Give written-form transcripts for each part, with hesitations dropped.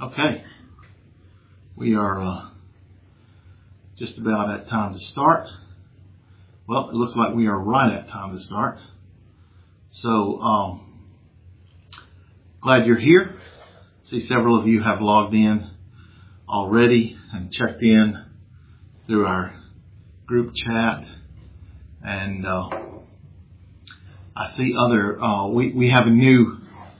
Okay, we are just about at time to start. Well, it looks like we are right at time to start. So, glad you're here. See, several of you have logged in already and checked in through our group chat. And I see we have a new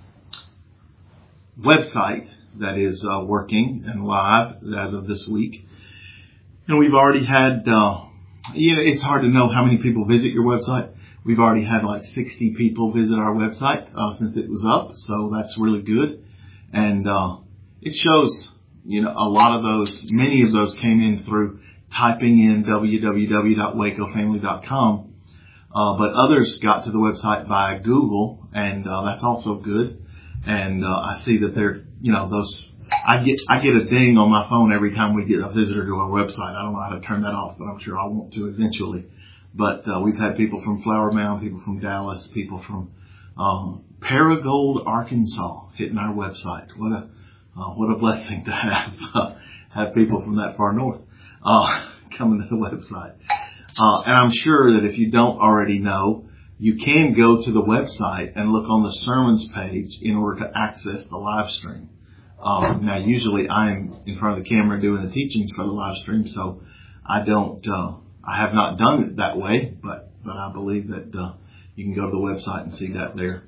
website that is working and live as of this week. And we've already had, it's hard to know how many people visit your website. We've already had like 60 people visit our website since it was up. So that's really good. And it shows, a lot of those, many of those came in through typing in www.wacofamily.com. But others got to the website via Google, and that's also good. And I see that they're, I get a ding on my phone every time we get a visitor to our website. I don't know how to turn that off, but I'm sure I'll want to eventually. But we've had people from Flower Mound, people from Dallas, people from Paragould, Arkansas, hitting our website. What a blessing to have people from that far north coming to the website. And I'm sure that if you don't already know, you can go to the website and look on the sermons page in order to access the live stream. Now, usually I'm in front of the camera doing the teachings for the live stream, so I have not done it that way, but I believe that you can go to the website and see that there.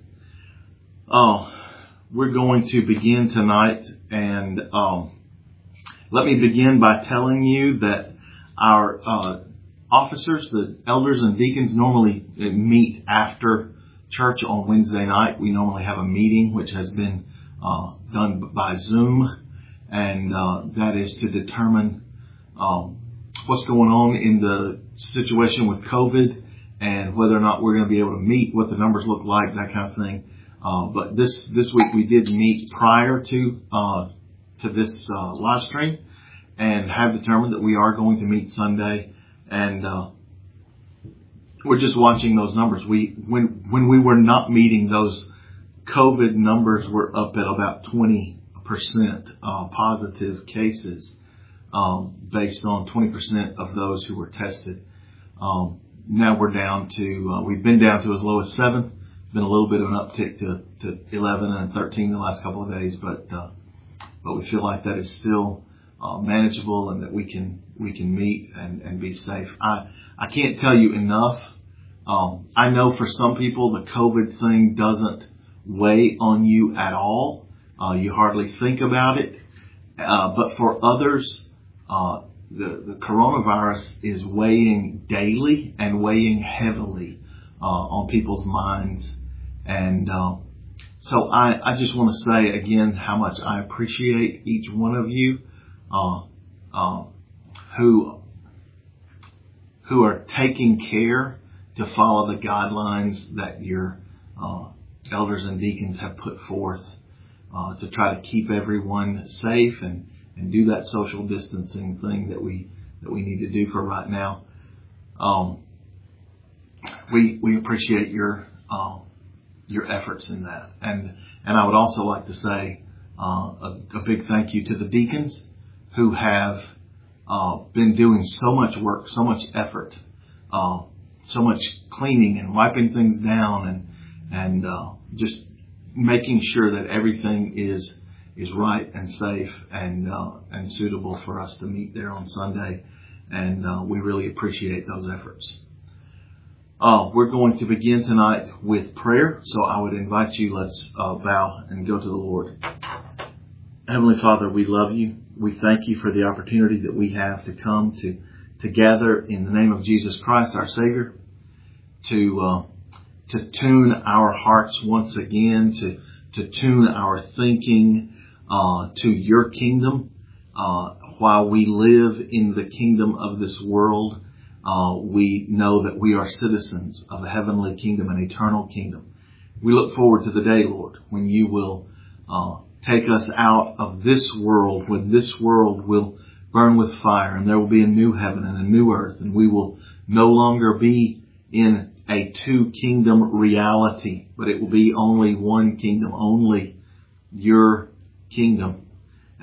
We're going to begin tonight, and let me begin by telling you that our officers, the elders and deacons, normally meet after church on Wednesday night. We normally have a meeting which has been done by Zoom, and that is to determine what's going on in the situation with COVID and whether or not we're going to be able to meet, what the numbers look like, that kind of thing. But this week we did meet prior to this live stream and have determined that we are going to meet Sunday. And we're just watching those numbers. When we were not meeting, those COVID numbers were up at about 20% positive cases, based on 20% of those who were tested. Now we're down to, we've been down to as low as 7. Been a little bit of an uptick to 11 and 13 the last couple of days, but we feel like that is still manageable and that we can meet and be safe. I can't tell you enough. I know for some people the COVID thing doesn't weigh on you at all. You hardly think about it. But for others, the coronavirus is weighing daily and weighing heavily on people's minds. And so I just want to say again how much I appreciate each one of you who are taking care to follow the guidelines that your elders and deacons have put forth to try to keep everyone safe and do that social distancing thing that we need to do for right now. We appreciate your efforts in that, and I would also like to say a big thank you to the deacons who have been doing so much work, so much effort, so much cleaning and wiping things down and just making sure that everything is right and safe and suitable for us to meet there on Sunday. And we really appreciate those efforts. We're going to begin tonight with prayer. So I would invite you, let's bow and go to the Lord. Heavenly Father, we love you. We thank you for the opportunity that we have to come to gather in the name of Jesus Christ, our Savior, to tune our hearts once again, to tune our thinking to your kingdom. While we live in the kingdom of this world, we know that we are citizens of a heavenly kingdom, an eternal kingdom. We look forward to the day, Lord, when you will take us out of this world, when this world will burn with fire and there will be a new heaven and a new earth, and we will no longer be in a two-kingdom reality, but it will be only one kingdom, only your kingdom.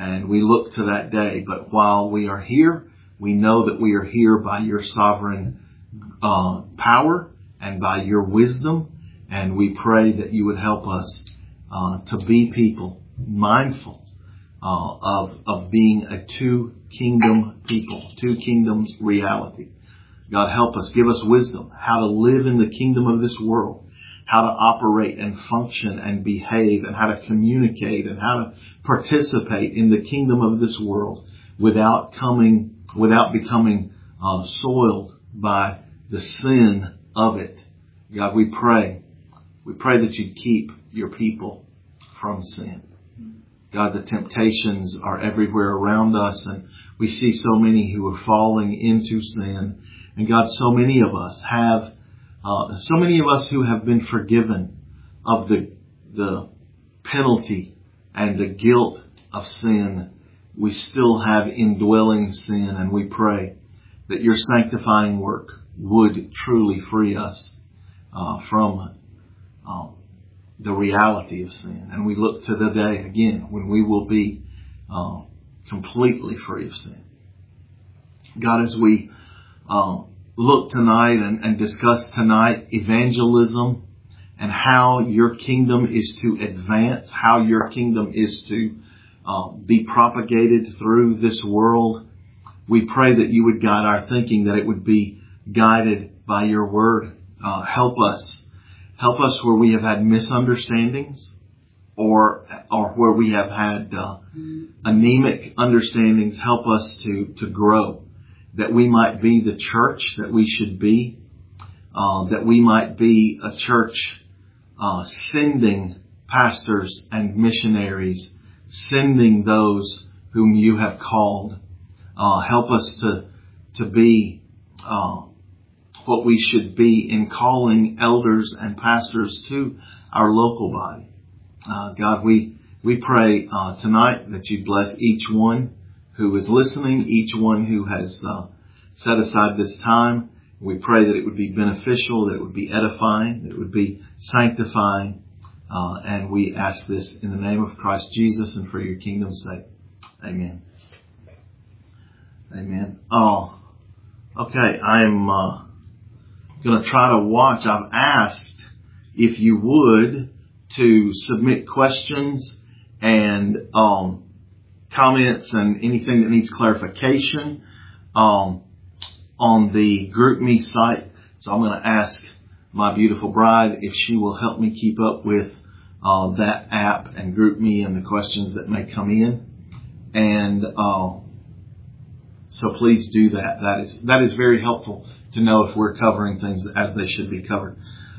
And we look to that day. But while we are here, we know that we are here by your sovereign power and by your wisdom. And we pray that you would help us to be people mindful of being a two kingdom people, two kingdoms reality. God, help us, give us wisdom how to live in the kingdom of this world, how to operate and function and behave, and how to communicate and how to participate in the kingdom of this world without becoming soiled by the sin of it. God, we pray that you keep your people from sin. God, the temptations are everywhere around us, and we see so many who are falling into sin. And God, so many of us who have been forgiven of the penalty and the guilt of sin, we still have indwelling sin, and we pray that your sanctifying work would truly free us from the reality of sin. And we look to the day again when we will be completely free of sin. God, as we look tonight and discuss tonight evangelism and how your kingdom is to advance, how your kingdom is to be propagated through this world, we pray that you would guide our thinking, that it would be guided by your word. Help us where we have had misunderstandings or where we have had anemic understandings. Help us to grow, that we might be the church that we should be, that we might be a church sending pastors and missionaries, sending those whom you have called. Help us to be what we should be in calling elders and pastors to our local body. God, we pray tonight that you bless each one who is listening, each one who has set aside this time. We pray that it would be beneficial, that it would be edifying, that it would be sanctifying. And we ask this in the name of Christ Jesus and for your kingdom's sake. Amen. Amen. Okay. I'm going to try to watch. I've asked if you would to submit questions and comments and anything that needs clarification on the GroupMe site. So I'm going to ask my beautiful bride if she will help me keep up with that app and GroupMe and the questions that may come in. And so please do that. That is very helpful to know if we're covering things as they should be covered.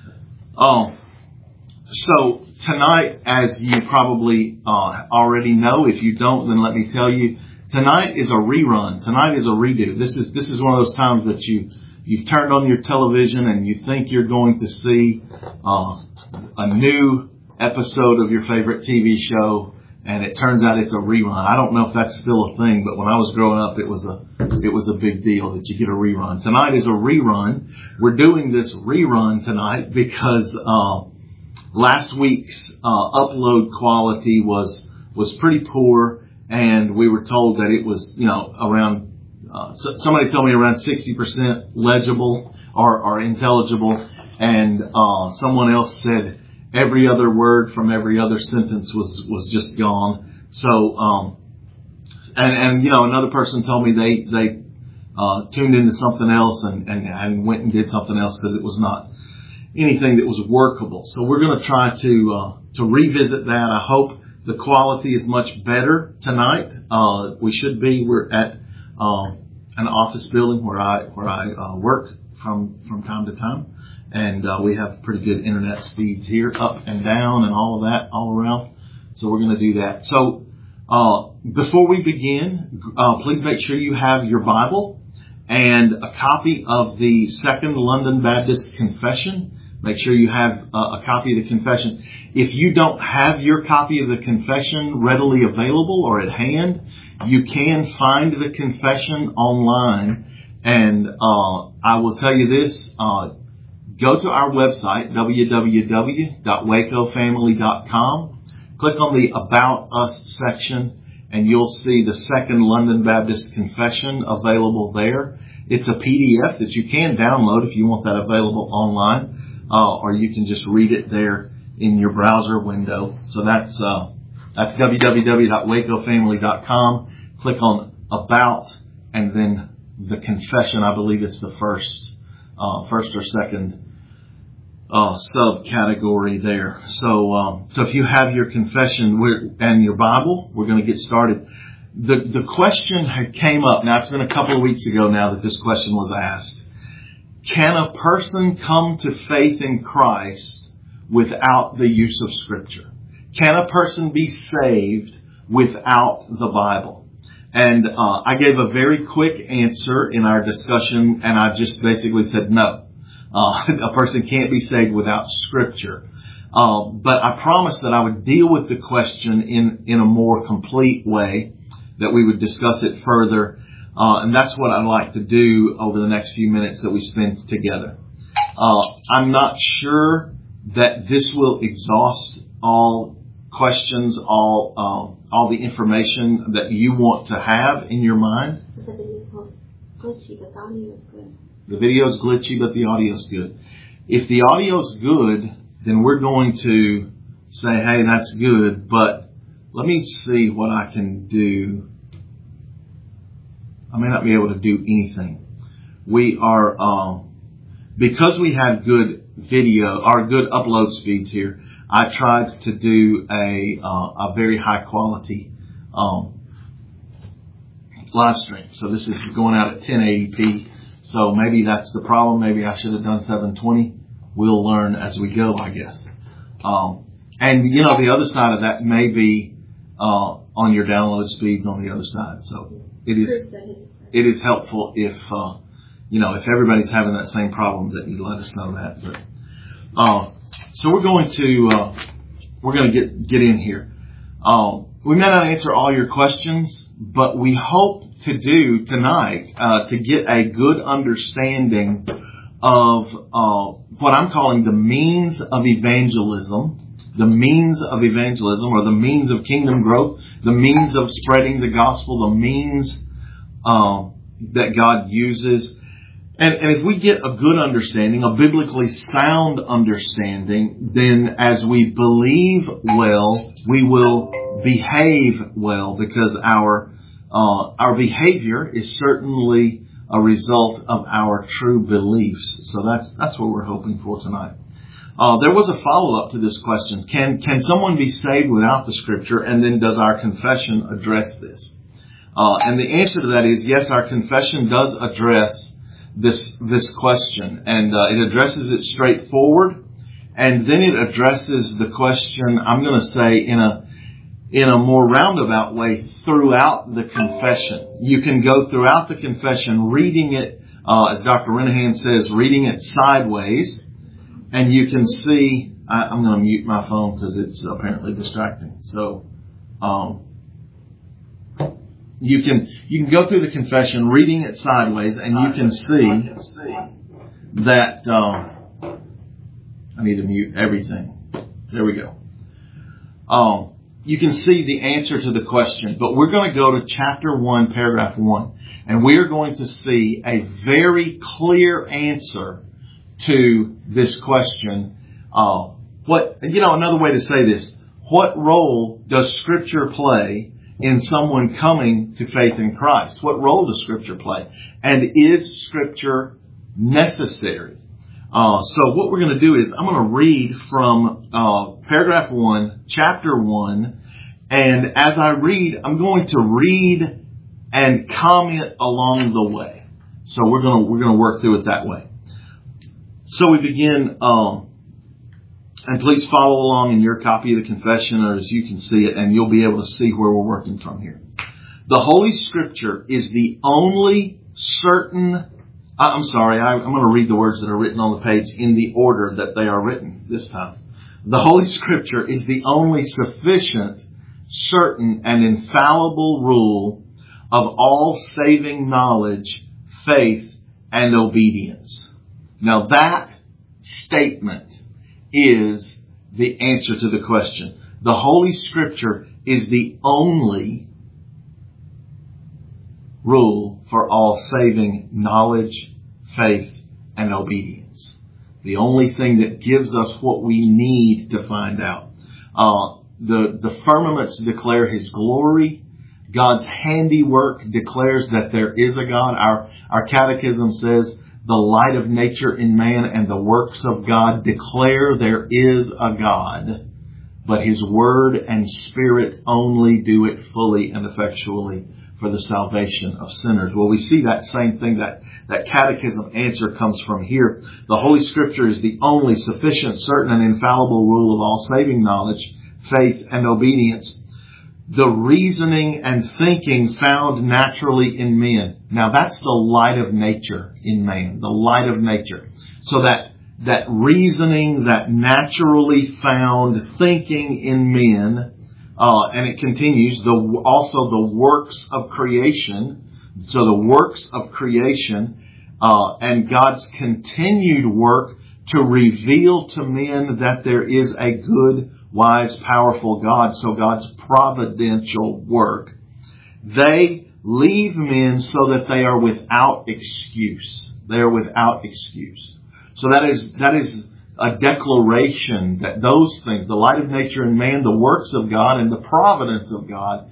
So tonight, as you probably already know, if you don't, then let me tell you, tonight is a rerun. Tonight is a redo. This is one of those times that you've turned on your television and you think you're going to see a new episode of your favorite TV show, and it turns out it's a rerun. I don't know if that's still a thing, but when I was growing up, it was a big deal that you get a rerun. Tonight is a rerun. We're doing this rerun tonight because last week's upload quality was pretty poor, and we were told that it was around. Somebody told me around 60% legible or intelligible, and someone else said every other word from every other sentence was just gone. So, and another person told me they tuned into something else and went and did something else because it was not anything that was workable. So we're going to try to revisit that. I hope the quality is much better tonight. We should be. We're at an office building where I work from time to time. And we have pretty good internet speeds here, up and down and all of that, all around. So we're going to do that. So before we begin, please make sure you have your Bible and a copy of the Second London Baptist Confession. Make sure you have a copy of the confession. If you don't have your copy of the confession readily available or at hand, you can find the confession online. And I will tell you this. Go to our website, www.wacofamily.com. Click on the About Us section, and you'll see the Second London Baptist Confession available there. It's a PDF that you can download if you want that available online, or you can just read it there in your browser window. So that's www.wacofamily.com. Click on About, and then the confession. I believe it's the first or second subcategory there. So if you have your confession and your Bible, we're going to get started. The question came up. Now, it's been a couple of weeks ago now that this question was asked. Can a person come to faith in Christ without the use of Scripture? Can a person be saved without the Bible? And I gave a very quick answer in our discussion, and I just basically said no. A person can't be saved without Scripture. But I promised that I would deal with the question in a more complete way, that we would discuss it further. And that's what I'd like to do over the next few minutes that we spend together. I'm not sure that this will exhaust all questions, all the information that you want to have in your mind. The video is glitchy, but the audio is good. The video is glitchy, but the audio is good. If the audio is good, then we're going to say, hey, that's good, but let me see what I can do. I may not be able to do anything. We are, because we have good video, or good upload speeds here, I tried to do a very high quality live stream. So this is going out at 1080p. So maybe that's the problem. Maybe I should have done 720. We'll learn as we go, I guess. And the other side of that may be on your download speeds on the other side. So it is helpful if if everybody's having that same problem, that you let us know that. But so we're going to get in here. We may not answer all your questions, but we hope to do tonight to get a good understanding of what I'm calling the means of evangelism, or the means of kingdom growth, the means of spreading the gospel, the means that God uses. And if we get a good understanding, a biblically sound understanding, then as we believe well, we will behave well, because our behavior is certainly a result of our true beliefs. So that's what we're hoping for tonight. There was a follow-up to this question. Can someone be saved without the Scripture? And then does our confession address this? And the answer to that is yes, our confession does address this question, and it addresses it straightforward, and then it addresses the question, I'm going to say, in a more roundabout way throughout the confession. You can go throughout the confession reading it, as Dr. Renahan says, reading it sideways, and you can see, I'm going to mute my phone because it's apparently distracting. So, you can go through the confession reading it sideways, and you can see that, I need to mute everything. There we go. You can see the answer to the question, but we're going to go to chapter 1, paragraph 1, and we are going to see a very clear answer to this question. Another way to say this, what role does Scripture play in someone coming to faith in Christ? What role does Scripture play? And is Scripture necessary? So what we're going to do is I'm going to read from paragraph 1, chapter 1, and as I read, I'm going to read and comment along the way. So we're going to work through it that way. So we begin, and please follow along in your copy of the confession, or as you can see it, and you'll be able to see where we're working from here. The Holy Scripture is the only certain... I'm going to read the words that are written on the page in the order that they are written this time. The Holy Scripture is the only sufficient, certain, and infallible rule of all saving knowledge, faith, and obedience. Now that statement is the answer to the question. The Holy Scripture is the only rule for all saving knowledge, faith, and obedience. The only thing that gives us what we need to find out. The firmaments declare His glory. God's handiwork declares that there is a God. Our catechism says the light of nature in man and the works of God declare there is a God, but His Word and Spirit only do it fully and effectually for the salvation of sinners. Well, we see that same thing, that catechism answer comes from here. The Holy Scripture is the only sufficient, certain, and infallible rule of all saving knowledge, faith, and obedience. The reasoning and thinking found naturally in men. Now that's the light of nature in man, the light of nature. So that reasoning, that naturally found thinking in men, and it continues, also the works of creation. So the works of creation, and God's continued work to reveal to men that there is a good, wise, powerful God. So God's providential work. They leave men so that they are without excuse. They are without excuse. So that is a declaration that those things, the light of nature in man, the works of God, and the providence of God,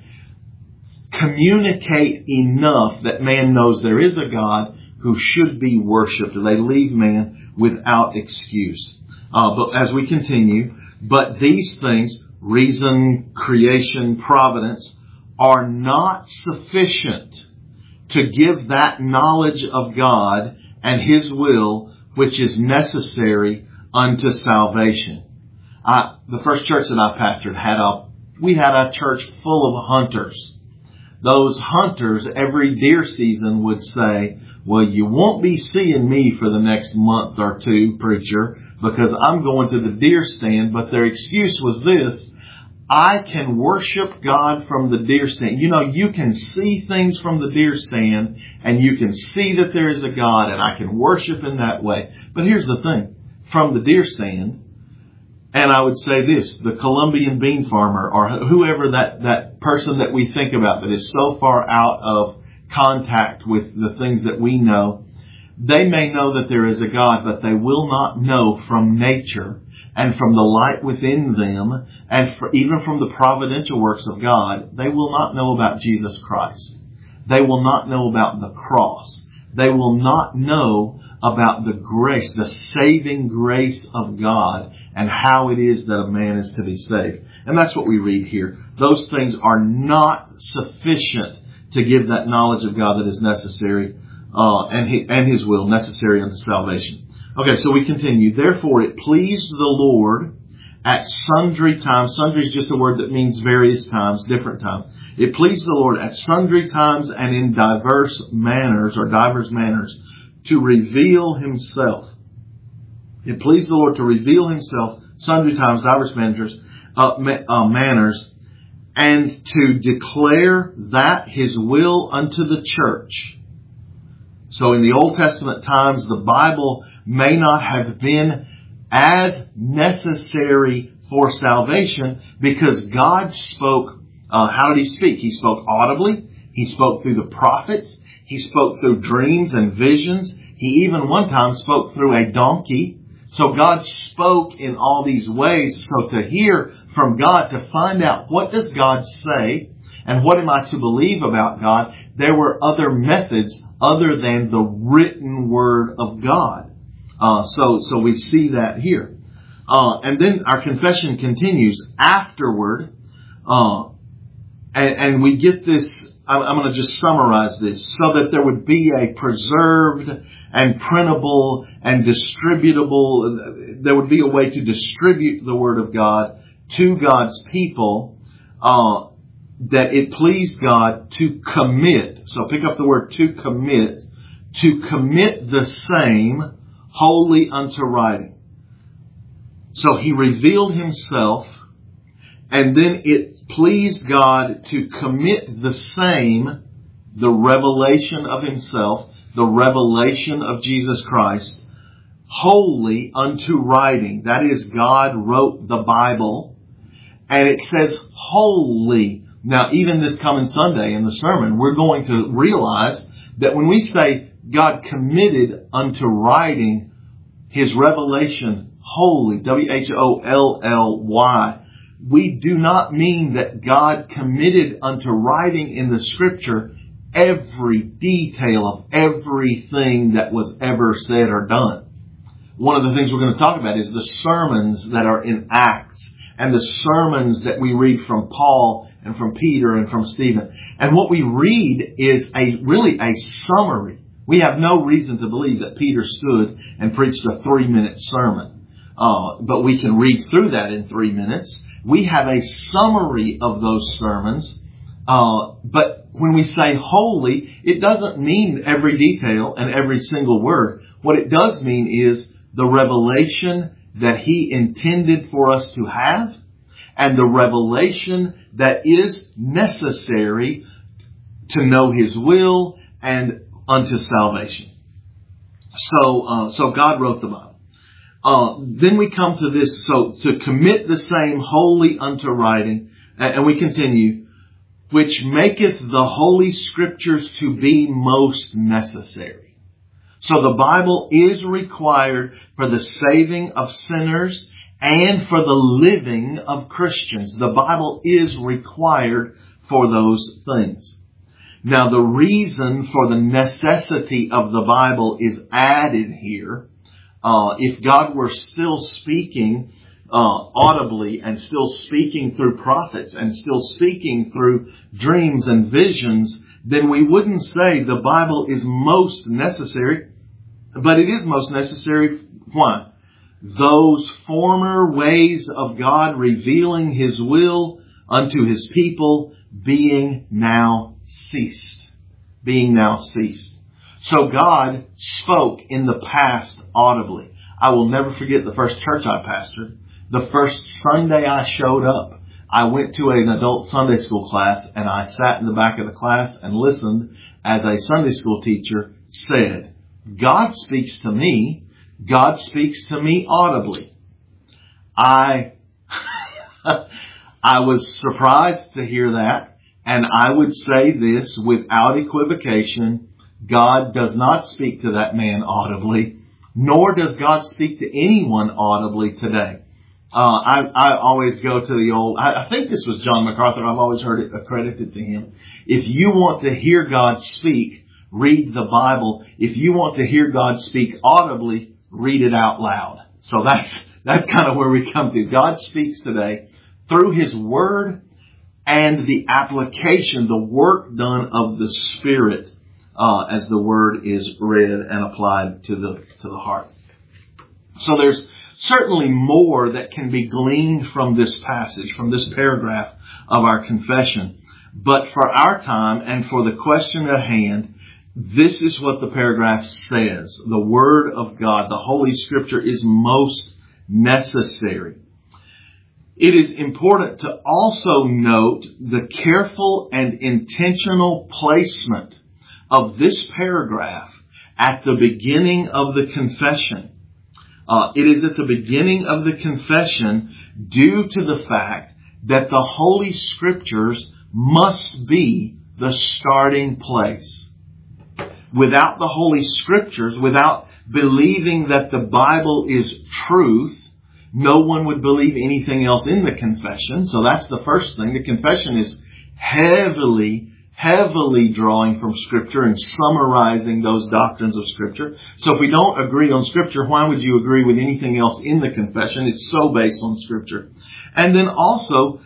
communicate enough that man knows there is a God who should be worshipped. They leave man without excuse. But as we continue, but these things, reason, creation, providence, are not sufficient to give that knowledge of God and His will which is necessary unto salvation. The first church that I pastored we had a church full of hunters. Those hunters every deer season would say, well, you won't be seeing me for the next month or two, preacher, because I'm going to the deer stand. But their excuse was this: I can worship God from the deer stand. You know, you can see things from the deer stand and you can see that there is a God and I can worship in that way. But here's the thing, from the deer stand, and I would say this, the Colombian bean farmer or whoever that person that we think about that is so far out of contact with the things that we know, they may know that there is a God, but they will not know from nature and from the light within them, and even from the providential works of God, they will not know about Jesus Christ. They will not know about the cross. They will not know about the grace, the saving grace of God, and how it is that a man is to be saved. And that's what we read here. Those things are not sufficient to give that knowledge of God that is necessary, and His will necessary unto salvation. Okay, so we continue. Therefore it pleased the Lord at sundry times. Sundry is just a word that means various times, different times. It pleased the Lord at sundry times and in divers manners to reveal Himself. It pleased the Lord to reveal Himself sundry times, divers manners, and to declare that His will unto the church. So in the Old Testament times, the Bible may not have been as necessary for salvation because God spoke. How did He speak? He spoke audibly. He spoke through the prophets. He spoke through dreams and visions. He even one time spoke through a donkey. So God spoke in all these ways. So to hear from God, to find out what does God say and what am I to believe about God, there were other methods other than the written Word of God. So we see that here. And then our confession continues afterward. And we get this, I'm going to just summarize this, so that there would be a preserved and printable and distributable, there would be a way to distribute the Word of God to God's people, that it pleased God to commit. So pick up the word to commit the same wholly unto writing. So He revealed Himself, and then it pleased God to commit the same, the revelation of Himself, the revelation of Jesus Christ, wholly unto writing. That is, God wrote the Bible, and it says wholly Now, even this coming Sunday in the sermon, we're going to realize that when we say God committed unto writing His revelation wholly, W-H-O-L-L-Y, we do not mean that God committed unto writing in the Scripture every detail of everything that was ever said or done. One of the things we're going to talk about is the sermons that are in Acts and the sermons that we read from Paul and from Peter and from Stephen. And what we read is really a summary. We have no reason to believe that Peter stood and preached a 3-minute sermon. But we can read through that in 3 minutes. We have a summary of those sermons. But when we say holy, it doesn't mean every detail and every single word. What it does mean is the revelation that He intended for us to have and the revelation that is necessary to know His will and unto salvation. So God wrote the Bible. Then we come to this, so to commit the same wholly unto writing, and we continue, which maketh the Holy Scriptures to be most necessary. So the Bible is required for the saving of sinners and for the living of Christians. The Bible is required for those things. Now, the reason for the necessity of the Bible is added here. If God were still speaking audibly and still speaking through prophets and still speaking through dreams and visions, then we wouldn't say the Bible is most necessary, but it is most necessary. Why? Those former ways of God revealing His will unto His people being now ceased. Being now ceased. So God spoke in the past audibly. I will never forget the first church I pastored. The first Sunday I showed up, I went to an adult Sunday school class and I sat in the back of the class and listened as a Sunday school teacher said, God speaks to me. God speaks to me audibly. I was surprised to hear that. And I would say this without equivocation. God does not speak to that man audibly, nor does God speak to anyone audibly today. I always go to the old, I think this was John MacArthur. I've always heard it accredited to him. If you want to hear God speak, read the Bible. If you want to hear God speak audibly, read it out loud. So that's kind of where we come to. God speaks today through His Word and the application, the work done of the Spirit, as the Word is read and applied to the heart. So there's certainly more that can be gleaned from this passage, from this paragraph of our confession. But for our time and for the question at hand, this is what the paragraph says. The Word of God, the Holy Scripture, is most necessary. It is important to also note the careful and intentional placement of this paragraph at the beginning of the confession. It is at the beginning of the confession due to the fact that the Holy Scriptures must be the starting place. Without the Holy Scriptures, without believing that the Bible is truth, no one would believe anything else in the confession. So that's the first thing. The confession is heavily drawing from Scripture and summarizing those doctrines of Scripture. So if we don't agree on Scripture, why would you agree with anything else in the confession? It's so based on Scripture. And then also,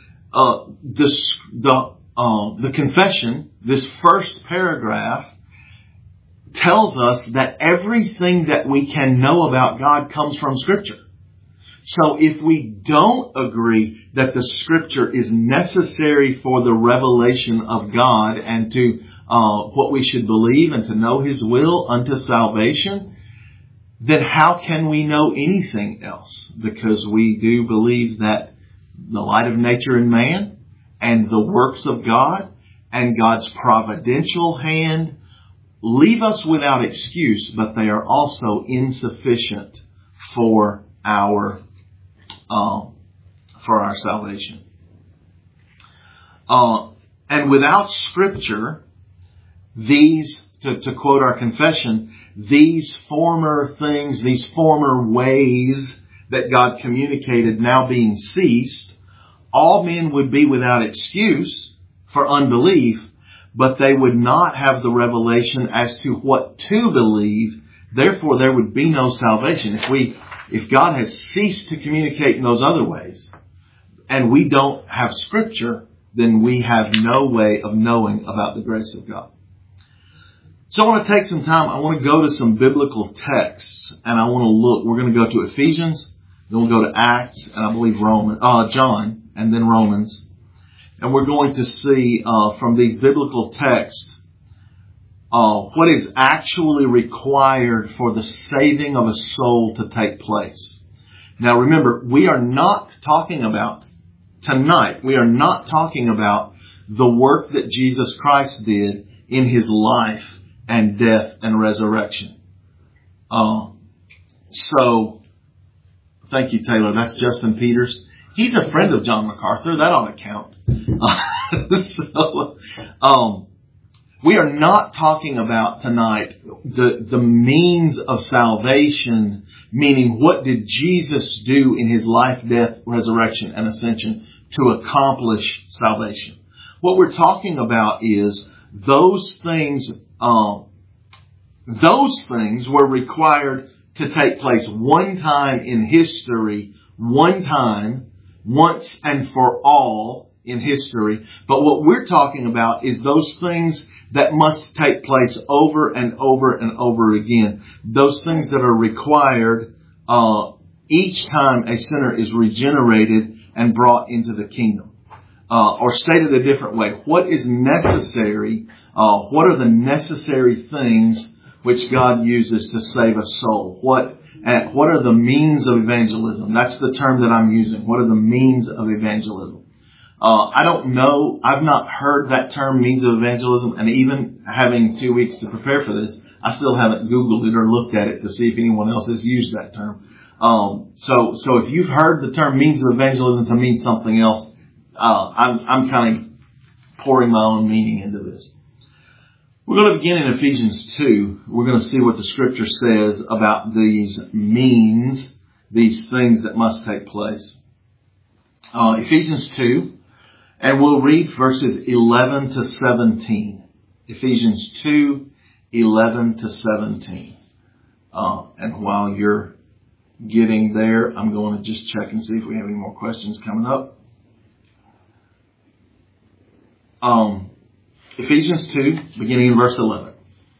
the confession, this first paragraph, tells us that everything that we can know about God comes from Scripture. So if we don't agree that the Scripture is necessary for the revelation of God and to what we should believe and to know His will unto salvation, then how can we know anything else? Because we do believe that the light of nature in man and the works of God and God's providential hand leave us without excuse, but they are also insufficient for our salvation. And without Scripture, these, to quote our confession, these former things, these former ways that God communicated now being ceased, all men would be without excuse for unbelief, but they would not have the revelation as to what to believe. Therefore, there would be no salvation. If God has ceased to communicate in those other ways, and we don't have Scripture, then we have no way of knowing about the grace of God. So I want to take some time. I want to go to some biblical texts, and I want to look. We're going to go to Ephesians, then we'll go to Acts, and I believe John, and then Romans. And we're going to see from these biblical texts what is actually required for the saving of a soul to take place. Now remember, we are not talking about tonight. We are not talking about the work that Jesus Christ did in His life and death and resurrection. So, thank you, Taylor. That's Justin Peters. He's a friend of John MacArthur. That ought to count. We are not talking about tonight the means of salvation, meaning what did Jesus do in His life, death, resurrection, and ascension to accomplish salvation. What we're talking about is those things were required to take place one time in history, one time, once and for all in history. But what we're talking about is those things that must take place over and over and over again. Those things that are required each time a sinner is regenerated and brought into the kingdom. Or stated a different way, what is necessary? What are the necessary things which God uses to save a soul? What are the means of evangelism? That's the term that I'm using. What are the means of evangelism? I don't know. I've not heard that term, means of evangelism, and even having 2 weeks to prepare for this, I still haven't Googled it or looked at it to see if anyone else has used that term. So if you've heard the term means of evangelism to mean something else, I'm kind of pouring my own meaning into this. We're going to begin in Ephesians 2. We're going to see what the Scripture says about these means, these things that must take place. Ephesians 2, and we'll read verses 11 to 17. Ephesians 2, 11 to 17. And while you're getting there, I'm going to just check and see if we have any more questions coming up. Ephesians 2, beginning in verse 11.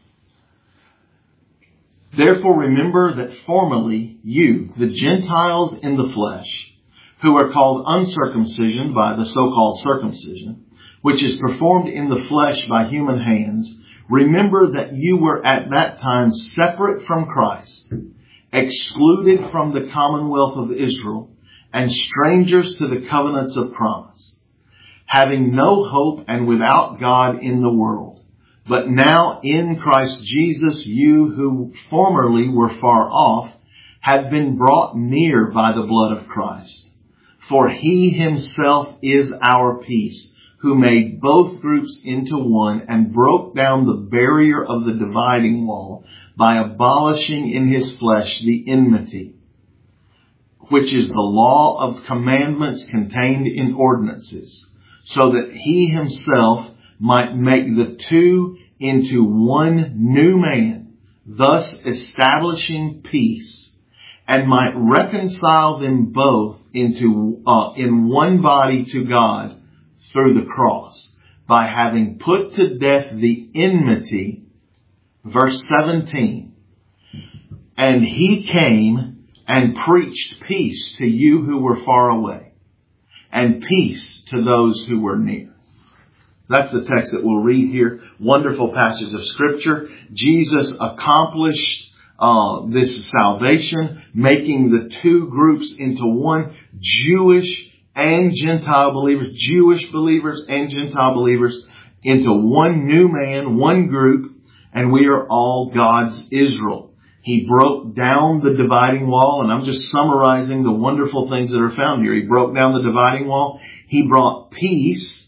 Therefore remember that formerly you, the Gentiles in the flesh, who are called uncircumcision by the so-called circumcision, which is performed in the flesh by human hands, remember that you were at that time separate from Christ, excluded from the commonwealth of Israel, and strangers to the covenants of promise, having no hope and without God in the world. But now in Christ Jesus, you who formerly were far off have been brought near by the blood of Christ. For He Himself is our peace, who made both groups into one and broke down the barrier of the dividing wall by abolishing in His flesh the enmity, which is the law of commandments contained in ordinances, so that He Himself might make the two into one new man, thus establishing peace, and might reconcile them both into in one body to God through the cross, by having put to death the enmity. Verse 17. And He came and preached peace to you who were far away, and peace to those who were near. That's the text that we'll read here. Wonderful passage of Scripture. Jesus accomplished this salvation, making the two groups into one, Jewish and Gentile believers, Jewish believers and Gentile believers, into one new man, one group, and we are all God's Israel. He broke down the dividing wall, and I'm just summarizing the wonderful things that are found here. He broke down the dividing wall. He brought peace.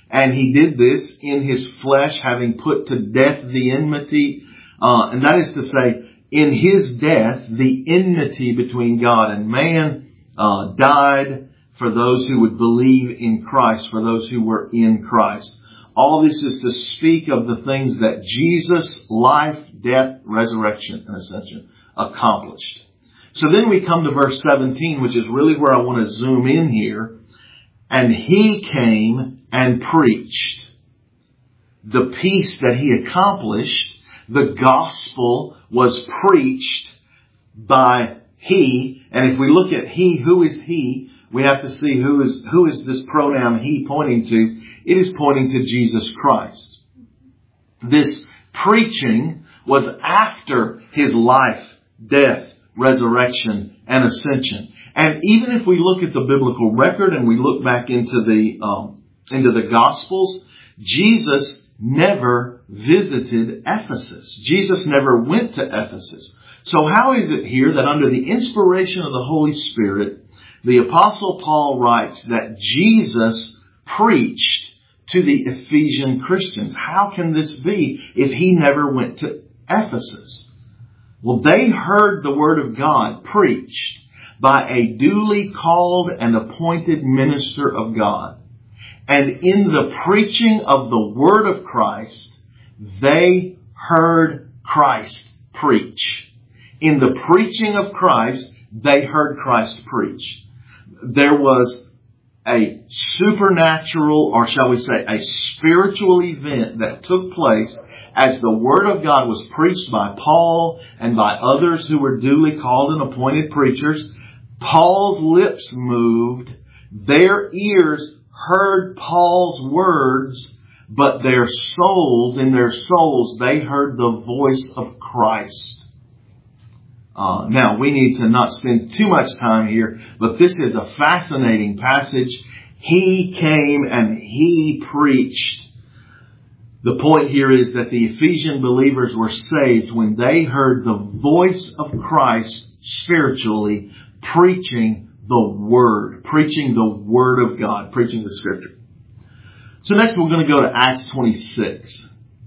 And He did this in His flesh, having put to death the enmity. And that is to say, in His death, the enmity between God and man died for those who would believe in Christ, for those who were in Christ. All this is to speak of the things that Jesus' life, death, resurrection, and ascension accomplished. So then we come to verse 17, which is really where I want to zoom in here. And He came and preached the peace that He accomplished. The gospel was preached by He. And if we look at He, who is He? We have to see who is this pronoun He pointing to. It is pointing to Jesus Christ. This preaching was after His life, death, resurrection, and ascension. And even if we look at the biblical record and we look back into the Gospels, Jesus never visited Ephesus. Jesus never went to Ephesus. So how is it here that under the inspiration of the Holy Spirit, the Apostle Paul writes that Jesus preached to the Ephesian Christians? How can this be if He never went to Ephesus? Well, they heard the Word of God preached by a duly called and appointed minister of God. And in the preaching of the Word of Christ, they heard Christ preach. In the preaching of Christ, they heard Christ preach. There was a supernatural, or shall we say, a spiritual event that took place as the Word of God was preached by Paul and by others who were duly called and appointed preachers. Paul's lips moved. Their ears heard Paul's words, but in their souls, they heard the voice of Christ. Now, we need to not spend too much time here, but this is a fascinating passage. He came and He preached. The point here is that the Ephesian believers were saved when they heard the voice of Christ spiritually preaching the Word of God, preaching the Scripture. So next we're going to go to Acts 26.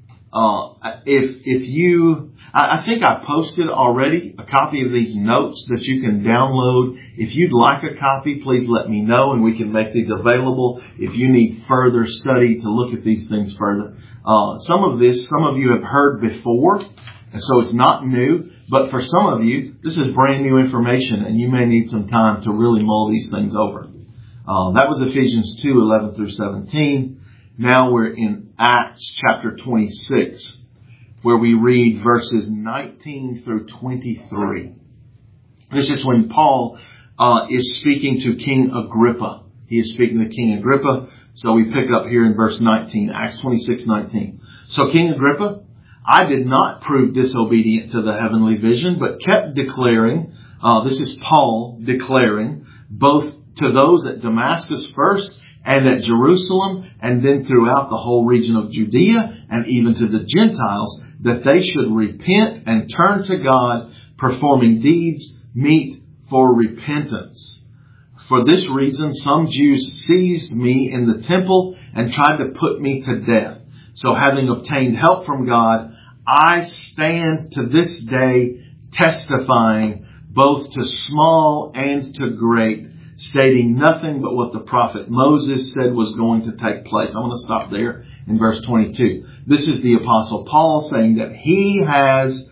I think I posted already a copy of these notes that you can download. If you'd like a copy, please let me know and we can make these available if you need further study to look at these things further. Some of you have heard before, and so it's not new. But for some of you, this is brand new information and you may need some time to really mull these things over. That was Ephesians 2:11 through 17. Now we're in Acts chapter 26, where we read verses 19 through 23. This is when Paul is speaking to King Agrippa. He is speaking to King Agrippa. So we pick up here in verse 19, Acts 26:19. So King Agrippa, I did not prove disobedient to the heavenly vision, but kept declaring, this is Paul declaring, both to those at Damascus first and at Jerusalem, and then throughout the whole region of Judea, and even to the Gentiles, that they should repent and turn to God, performing deeds meet for repentance. For this reason, some Jews seized me in the temple and tried to put me to death. So having obtained help from God, I stand to this day testifying both to small and to great, stating nothing but what the prophet Moses said was going to take place. I want to stop there in verse 22. This is the Apostle Paul saying that he has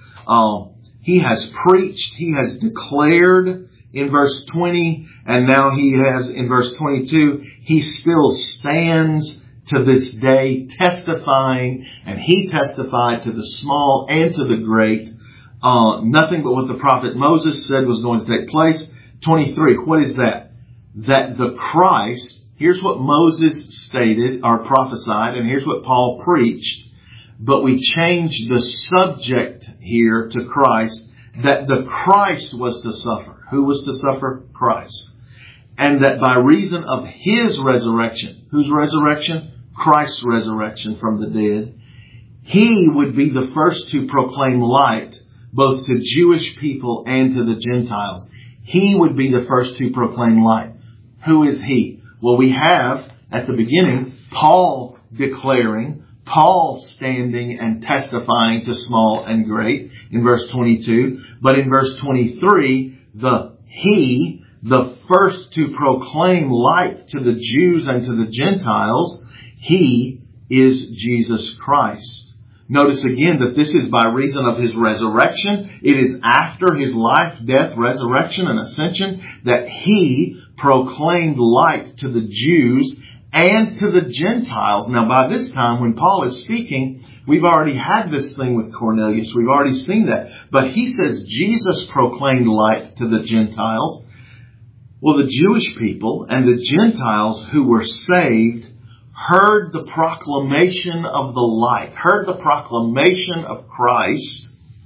preached, he has declared in verse 20, and now he has in verse 22, he still stands to this day testifying, and he testified to the small and to the great, nothing but what the prophet Moses said was going to take place. 23, what is that? That the Christ, here's what Moses stated or prophesied, and here's what Paul preached, but we changed the subject here to Christ, that the Christ was to suffer. Who was to suffer? Christ. And that by reason of His resurrection, whose resurrection? Christ's resurrection from the dead, He would be the first to proclaim light both to Jewish people and to the Gentiles. He would be the first to proclaim light. Who is He? Well, we have, at the beginning, Paul declaring, Paul standing and testifying to small and great in verse 22. But in verse 23, the first to proclaim light to the Jews and to the Gentiles, he is Jesus Christ. Notice again that this is by reason of His resurrection. It is after His life, death, resurrection, and ascension that He proclaimed light to the Jews and to the Gentiles. Now by this time, when Paul is speaking, we've already had this thing with Cornelius. We've already seen that. But he says Jesus proclaimed light to the Gentiles. Well, the Jewish people and the Gentiles who were saved heard the proclamation of the light, heard the proclamation of Christ,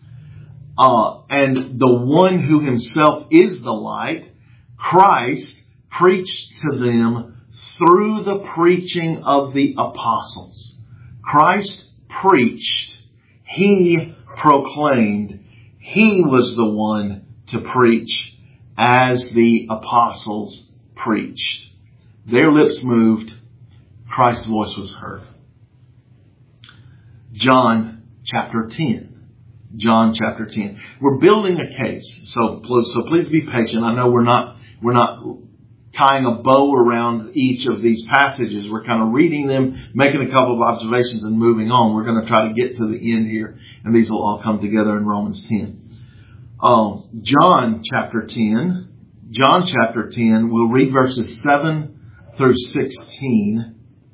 and the one who Himself is the light, Christ, preached to them through the preaching of the apostles. Christ preached. He proclaimed. He was the one to preach as the apostles preached. Their lips moved. Christ's voice was heard. John chapter 10. John chapter 10. We're building a case. So please be patient. I know we're not tying a bow around each of these passages. We're kind of reading them, making a couple of observations and moving on. We're going to try to get to the end here, and these will all come together in Romans 10. John chapter 10. John chapter 10. We'll read verses 7 through 16.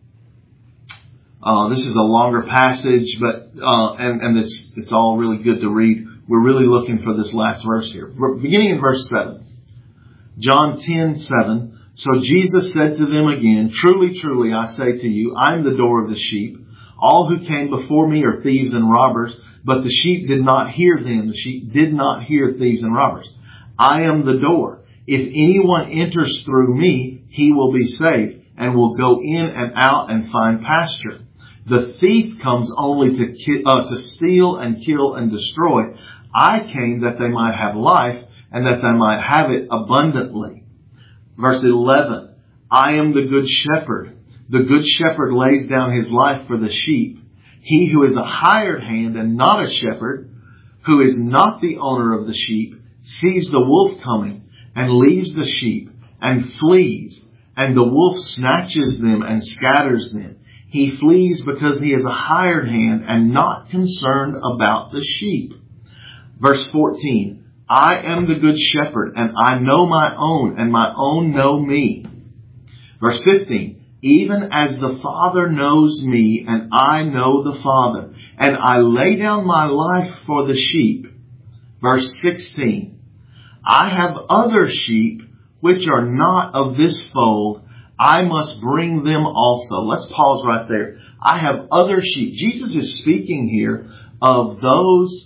This is a longer passage, but and it's all really good to read. We're really looking for this last verse here. Beginning in verse 7. John 10:7. So Jesus said to them again, Truly, truly, I say to you, I am the door of the sheep. All who came before me are thieves and robbers, but the sheep did not hear them. The sheep did not hear thieves and robbers. I am the door. If anyone enters through me, he will be saved and will go in and out and find pasture. The thief comes only to steal and kill and destroy. I came that they might have life and that they might have it abundantly. Verse 11. I am the good shepherd. The good shepherd lays down his life for the sheep. He who is a hired hand and not a shepherd, who is not the owner of the sheep, sees the wolf coming and leaves the sheep and flees, and the wolf snatches them and scatters them. He flees because he is a hired hand and not concerned about the sheep. Verse 14. I am the good shepherd, and I know my own, and my own know me. Verse 15. Even as the Father knows me, and I know the Father, and I lay down my life for the sheep. Verse 16. I have other sheep which are not of this fold. I must bring them also. Let's pause right there. I have other sheep. Jesus is speaking here of those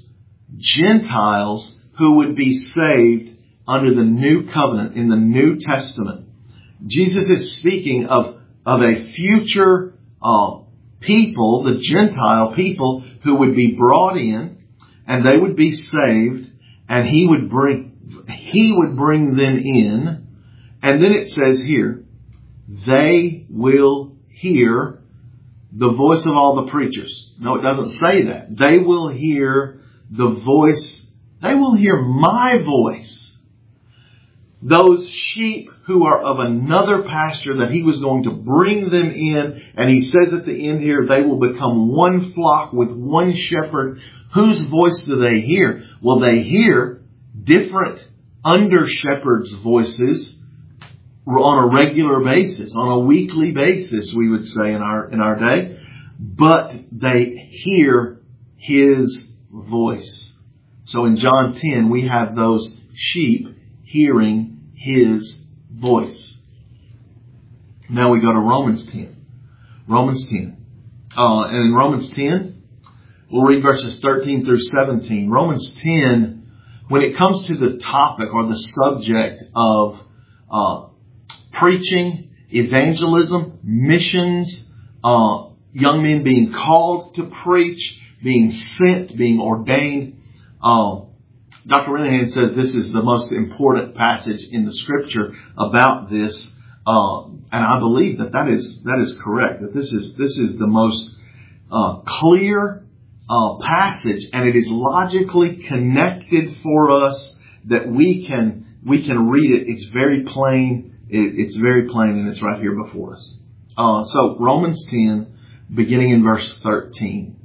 Gentiles who would be saved under the new covenant in the New Testament. Jesus is speaking of a future people, the Gentile people, who would be brought in and they would be saved, and He would bring them in. And then it says here, they will hear the voice of all the preachers. No, it doesn't say that. They will hear the voice. They will hear my voice. Those sheep who are of another pasture that He was going to bring them in. And He says at the end here, they will become one flock with one shepherd. Whose voice do they hear? Well, they hear different under shepherds' voices on a regular basis, on a weekly basis, we would say in our day. But they hear His voice. So in John 10, we have those sheep hearing His voice. Now we go to Romans 10. Romans 10. And in Romans 10, we'll read verses 13 through 17. Romans 10, when it comes to the topic or the subject of preaching, evangelism, missions, young men being called to preach, being sent, being ordained. Dr. Renahan says this is the most important passage in the Scripture about this. And I believe that is correct. That this is the most clear passage, and it is logically connected for us that we can read it. It's very plain. It's very plain, and it's right here before us. So Romans 10, beginning in verse 13.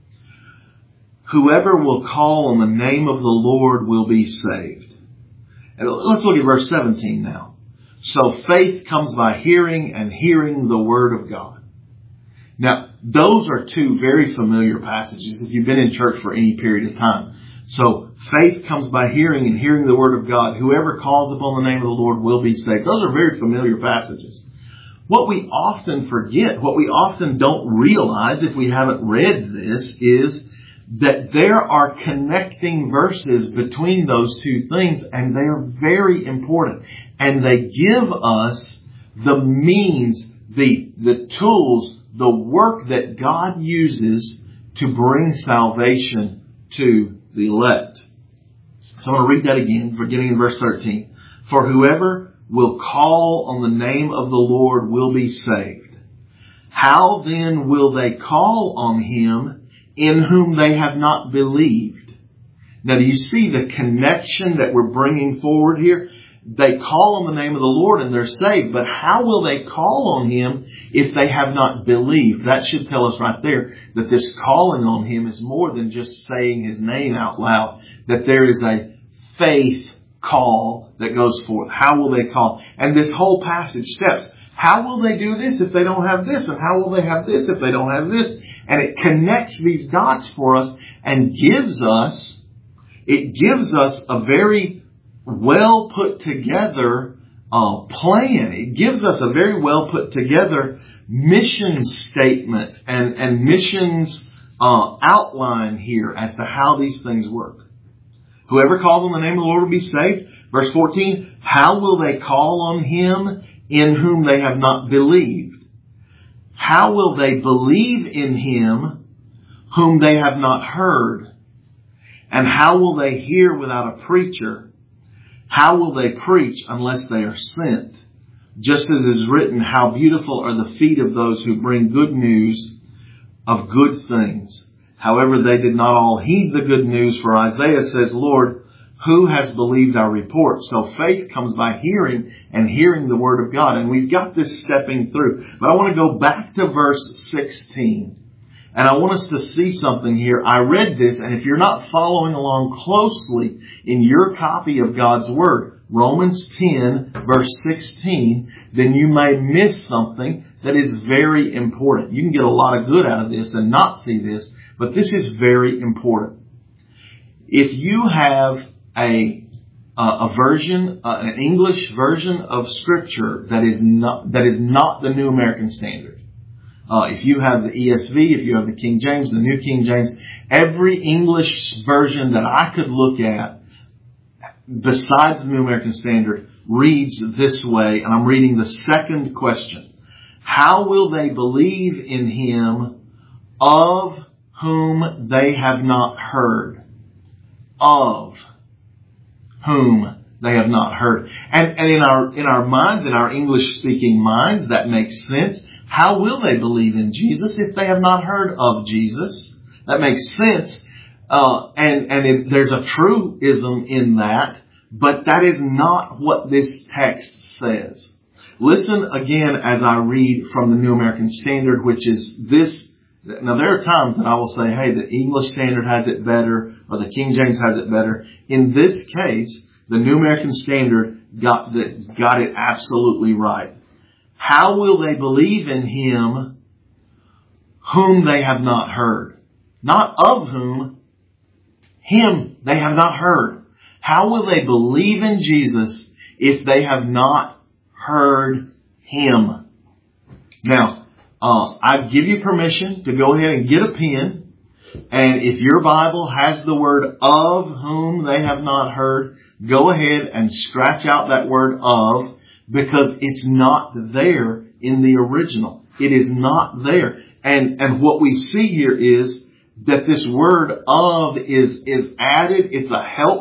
Whoever will call on the name of the Lord will be saved. And let's look at verse 17 now. So faith comes by hearing, and hearing the Word of God. Now, those are two very familiar passages if you've been in church for any period of time. So faith comes by hearing, and hearing the Word of God. Whoever calls upon the name of the Lord will be saved. Those are very familiar passages. What we often forget, what we often don't realize if we haven't read this, is that there are connecting verses between those two things, and they are very important. And they give us the means, the tools, the work that God uses to bring salvation to the elect. So I'm going to read that again, beginning in verse 13. For whoever will call on the name of the Lord will be saved. How then will they call on Him in whom they have not believed? Now, do you see the connection that we're bringing forward here? They call on the name of the Lord and they're saved, but how will they call on Him if they have not believed? That should tell us right there that this calling on Him is more than just saying His name out loud, that there is a faith call that goes forth. How will they call? And this whole passage steps. How will they do this if they don't have this? And how will they have this if they don't have this? And it connects these dots for us and gives us a very well put together plan. It gives us a very well put together mission statement and missions outline here as to how these things work. Whoever calls on the name of the Lord will be saved. Verse 14, how will they call on Him in whom they have not believed? How will they believe in Him whom they have not heard? And how will they hear without a preacher? How will they preach unless they are sent? Just as is written, how beautiful are the feet of those who bring good news of good things. However, they did not all heed the good news, for Isaiah says, Lord, who has believed our report? So faith comes by hearing, and hearing the Word of God. And we've got this stepping through. But I want to go back to verse 16. And I want us to see something here. I read this, and if you're not following along closely in your copy of God's Word, Romans 10, verse 16, then you may miss something that is very important. You can get a lot of good out of this and not see this, but this is very important. If you have a version, an English version of Scripture that is not the New American Standard, if you have the ESV, if you have the King James, the New King James, every English version that I could look at, besides the New American Standard, reads this way, and I'm reading the second question. How will they believe in Him of whom they have not heard? Of whom they have not heard. And in our minds, in our English-speaking minds, that makes sense. How will they believe in Jesus if they have not heard of Jesus? That makes sense. There's a truism in that, but that is not what this text says. Listen again as I read from the New American Standard, which is this. Now, there are times that I will say, hey, the English Standard has it better, or the King James has it better. In this case, the New American Standard got it absolutely right. How will they believe in Him whom they have not heard? Not of whom, Him they have not heard. How will they believe in Jesus if they have not heard Him? Now, I give you permission to go ahead and get a pen. And if your Bible has the word of whom they have not heard, go ahead and scratch out that word of, because it's not there in the original. It is not there. And what we see here is that this word of is added. It's a help.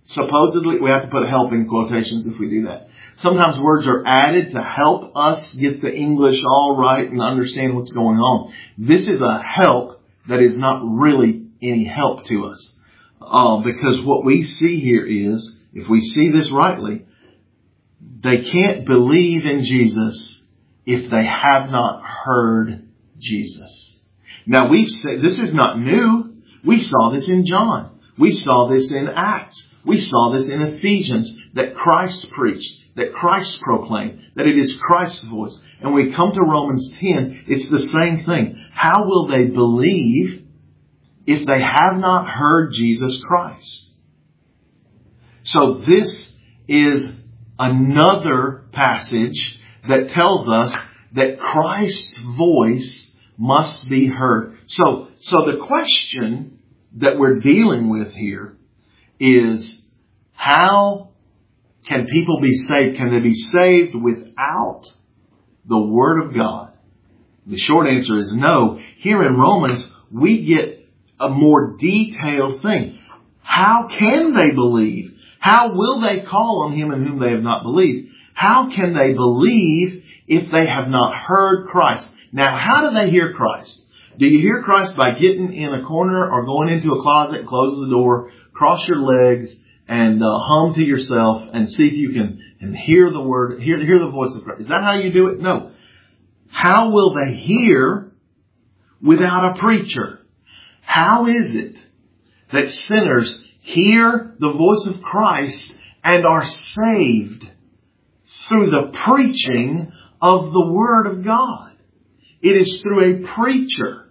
supposedly, we have to put help in quotations if we do that. Sometimes words are added to help us get the English all right and understand what's going on. This is a help that is not really any help to us. Because what we see here is, if we see this rightly, they can't believe in Jesus if they have not heard Jesus. Now we've said, this is not new. We saw this in John. We saw this in Acts. We saw this in Ephesians, that Christ preached, that Christ proclaimed, that it is Christ's voice. And we come to Romans 10, it's the same thing. How will they believe if they have not heard Jesus Christ? So this is another passage that tells us that Christ's voice must be heard. So the question that we're dealing with here is, how can people be saved? Can they be saved without the Word of God? The short answer is no. Here in Romans, we get a more detailed thing. How can they believe? How will they call on Him in whom they have not believed? How can they believe if they have not heard Christ? Now, how do they hear Christ? Do you hear Christ by getting in a corner or going into a closet, close the door, cross your legs, and hum to yourself and see if you can hear the word, hear the voice of Christ? Is that how you do it? No. How will they hear without a preacher? How is it that sinners hear the voice of Christ and are saved through the preaching of the Word of God? It is through a preacher.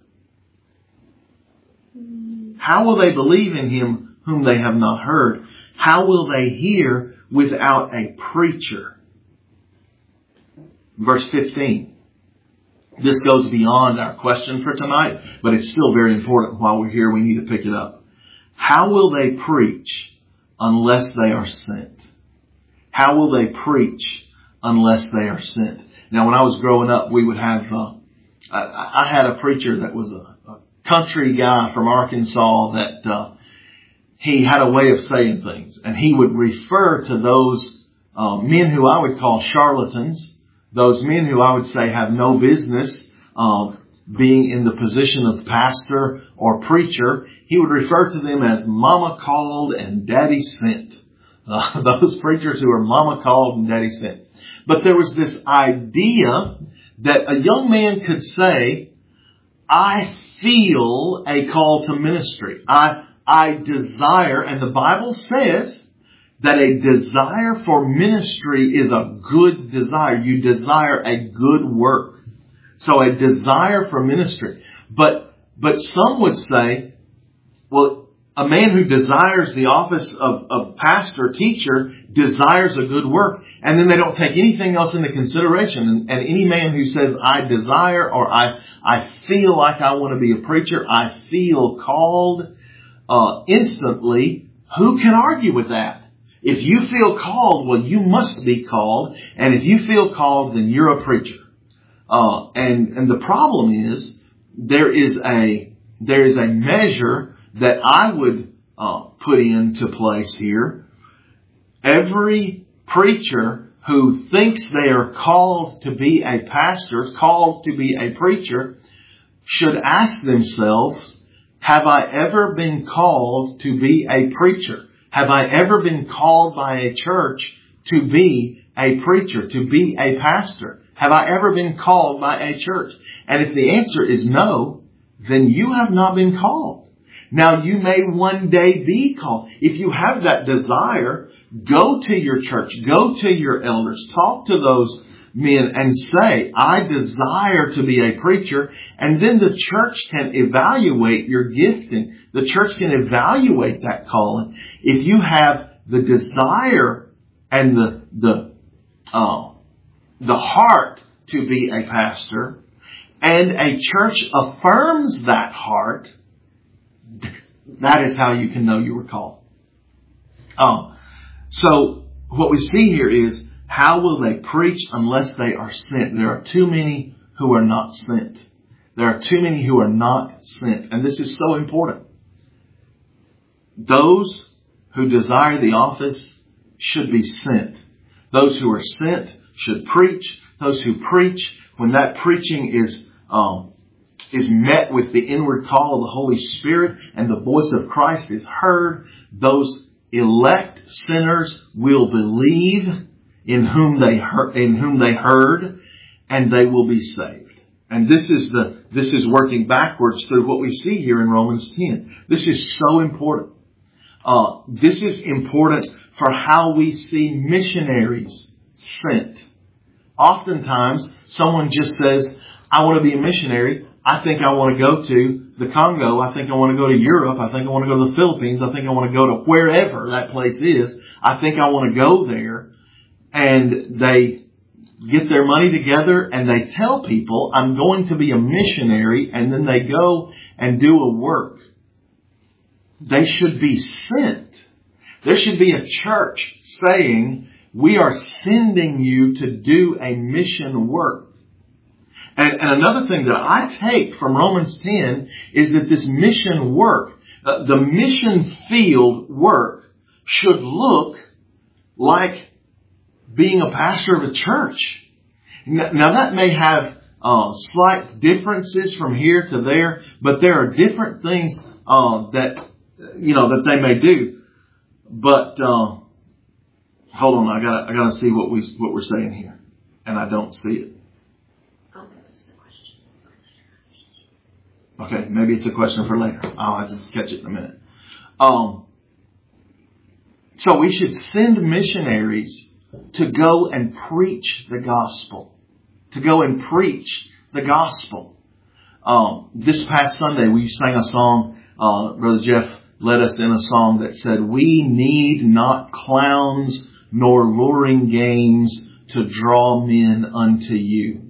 How will they believe in Him whom they have not heard? How will they hear without a preacher? Verse 15. This goes beyond our question for tonight, but it's still very important. While we're here, we need to pick it up. How will they preach unless they are sent? How will they preach unless they are sent? Now, when I was growing up, we would have, I had a preacher that was a country guy from Arkansas that, he had a way of saying things, and he would refer to those men who I would call charlatans, those men who I would say have no business being in the position of pastor or preacher. He would refer to them as mama called and daddy sent. Those preachers who are mama called and daddy sent. But there was this idea that a young man could say, I feel a call to ministry. I desire, and the Bible says that a desire for ministry is a good desire. You desire a good work. So a desire for ministry. But some would say, well, a man who desires the office of pastor, teacher, desires a good work. And then they don't take anything else into consideration. And any man who says, I desire, or I feel like I want to be a preacher, I feel called, instantly, who can argue with that? If you feel called, well, you must be called. And if you feel called, then you're a preacher. And the problem is, there is a measure that I would put into place here. Every preacher who thinks they are called to be a pastor, called to be a preacher, should ask themselves, have I ever been called to be a preacher? Have I ever been called by a church to be a preacher, to be a pastor? Have I ever been called by a church? And if the answer is no, then you have not been called. Now, you may one day be called. If you have that desire, go to your church, go to your elders, talk to those men and say, I desire to be a preacher. And then the church can evaluate your gifting. The church can evaluate that calling. If you have the desire and the heart to be a pastor, and a church affirms that heart, that is how you can know you were called. So what we see here is, how will they preach unless they are sent? There are too many who are not sent. There are too many who are not sent. And this is so important. Those who desire the office should be sent. Those who are sent should preach. Those who preach, when that preaching is met with the inward call of the Holy Spirit and the voice of Christ is heard, those elect sinners will believe in whom they heard, and they will be saved. And this is working backwards through what we see here in Romans 10. This is so important. This is important for how we see missionaries sent. Oftentimes, someone just says, I want to be a missionary. I think I want to go to the Congo. I think I want to go to Europe. I think I want to go to the Philippines. I think I want to go to wherever that place is. I think I want to go there. And they get their money together and they tell people, I'm going to be a missionary, and then they go and do a work. They should be sent. There should be a church saying, we are sending you to do a mission work. And another thing that I take from Romans 10 is that this mission work, the mission field work, should look like being a pastor of a church. Now that may have slight differences from here to there, but there are different things that they may do. But hold on, I gotta see what we're saying here, and I don't see it. Okay, maybe it's a question for later. I'll have to catch it in a minute. So we should send missionaries to go and preach the gospel. To go and preach the gospel. This past Sunday we sang a song, Brother Jeff led us in a song that said, we need not clowns nor luring games to draw men unto you.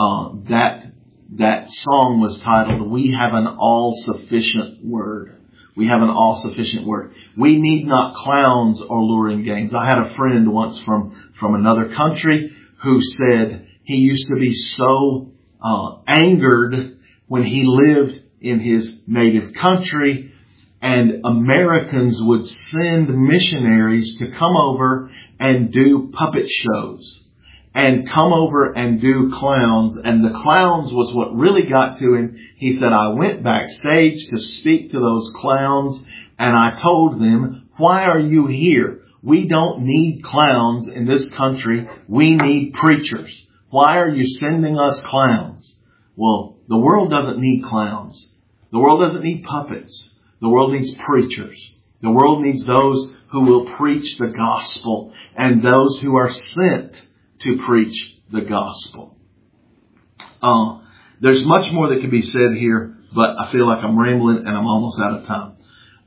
That song was titled, We Have an All-Sufficient Word. We have an all-sufficient word. We need not clowns or luring games. I had a friend once from another country who said he used to be so angered when he lived in his native country, and Americans would send missionaries to come over and do puppet shows and come over and do clowns. And the clowns was what really got to him. He said, I went backstage to speak to those clowns, and I told them, why are you here? We don't need clowns in this country. We need preachers. Why are you sending us clowns? Well, the world doesn't need clowns. The world doesn't need puppets. The world needs preachers. The world needs those who will preach the gospel and those who are sent to preach the gospel. There's much more that can be said here, but I feel like I'm rambling and I'm almost out of time.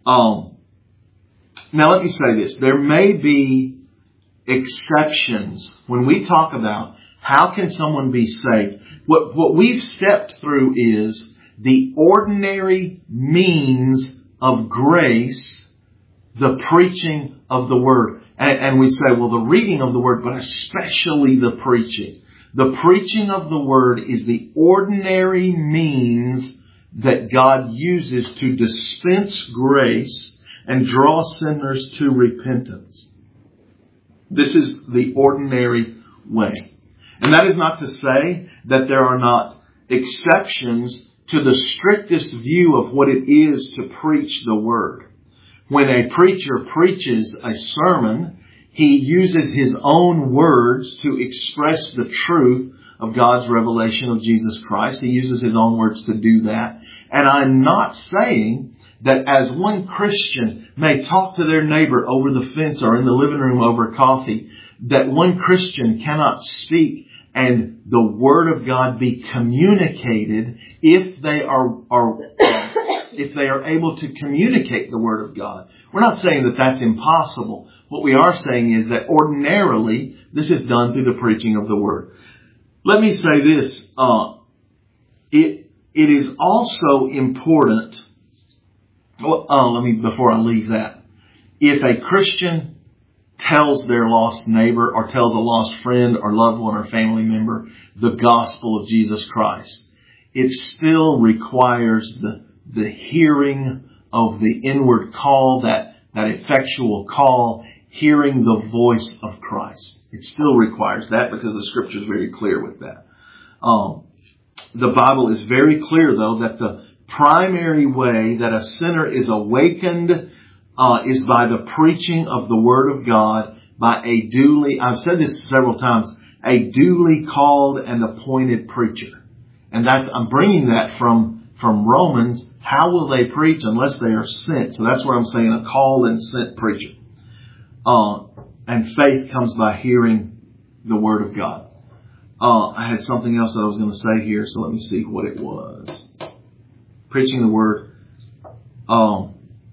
Now let me say this. There may be exceptions when we talk about how can someone be saved. What we've stepped through is the ordinary means of grace, the preaching of the word. And we say, well, the reading of the word, but especially the preaching. The preaching of the word is the ordinary means that God uses to dispense grace and draw sinners to repentance. This is the ordinary way. And that is not to say that there are not exceptions to the strictest view of what it is to preach the word. When a preacher preaches a sermon, he uses his own words to express the truth of God's revelation of Jesus Christ. He uses his own words to do that. And I'm not saying that as one Christian may talk to their neighbor over the fence or in the living room over coffee, that one Christian cannot speak and the Word of God be communicated if they are able to communicate the Word of God. We're not saying that that's impossible. What we are saying is that ordinarily this is done through the preaching of the Word. Let me say this. It is also important. Before I leave that, if a Christian tells their lost neighbor or tells a lost friend or loved one or family member the gospel of Jesus Christ, it still requires the hearing of the inward call, that effectual call, hearing the voice of Christ. It still requires that because the Scripture is very clear with that. The Bible is very clear, though, that the primary way that a sinner is awakened is by the preaching of the Word of God by a duly, I've said this several times, a duly called and appointed preacher. And I'm bringing that from Romans. How will they preach unless they are sent? So that's where I'm saying a called and sent preacher. And faith comes by hearing the Word of God. I had something else that I was going to say here, so let me see what it was. Preaching the Word. I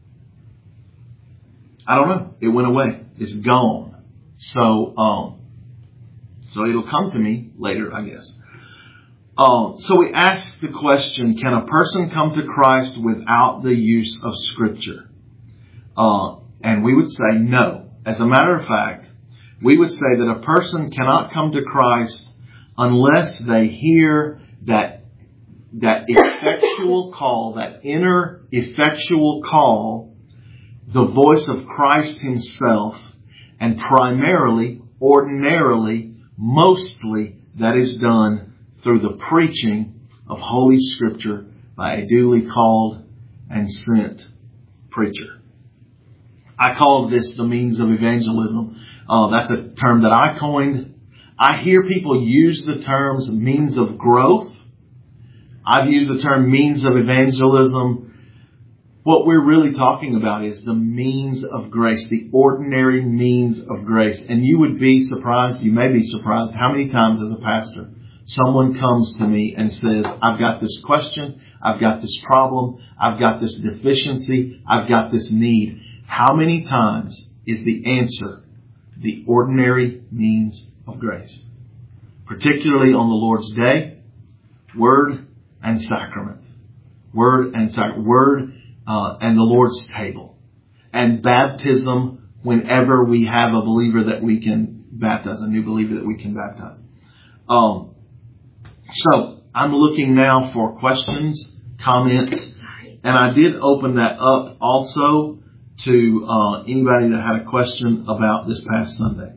don't know. It went away. It's gone. So it'll come to me later, I guess. So we ask the question, can a person come to Christ without the use of Scripture? And we would say no. As a matter of fact, we would say that a person cannot come to Christ unless they hear that effectual call, that inner effectual call, the voice of Christ Himself, and primarily, ordinarily, mostly, that is done through the preaching of Holy Scripture by a duly called and sent preacher. I call this the means of evangelism. That's a term that I coined. I hear people use the terms means of growth. I've used the term means of evangelism. What we're really talking about is the means of grace, the ordinary means of grace. And you would be surprised, you may be surprised, how many times as a pastor someone comes to me and says, I've got this question, I've got this problem, I've got this deficiency, I've got this need. How many times is the answer the ordinary means of grace? Particularly on the Lord's Day, Word and Sacrament. Word and Sacrament. Word and the Lord's table. And baptism whenever we have a believer that we can baptize, a new believer that we can baptize. So I'm looking now for questions, comments, and I did open that up also to anybody that had a question about this past Sunday.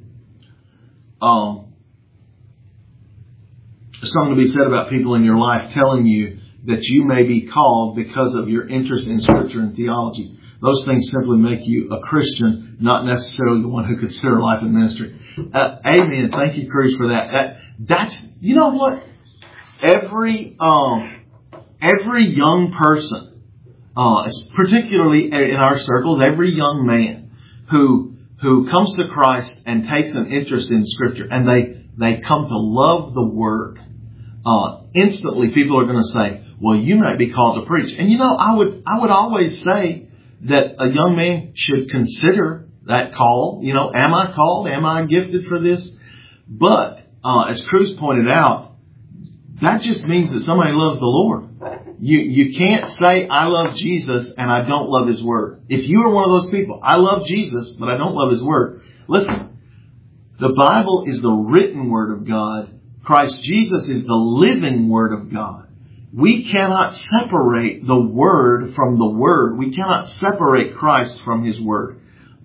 There's something to be said about people in your life telling you that you may be called because of your interest in Scripture and theology. Those things simply make you a Christian, not necessarily the one who could consider life and ministry. Amen. Thank you, Cruz, for that. That's, you know what? Every young person, particularly in our circles, every young man who comes to Christ and takes an interest in Scripture and they come to love the Word, instantly people are going to say, well, you might be called to preach. And I would always say that a young man should consider that call. Am I called? Am I gifted for this? But, as Cruz pointed out, that just means that somebody loves the Lord. You can't say, I love Jesus and I don't love His Word. If you are one of those people, I love Jesus, but I don't love His Word. Listen, the Bible is the written Word of God. Christ Jesus is the living Word of God. We cannot separate the Word from the Word. We cannot separate Christ from His Word.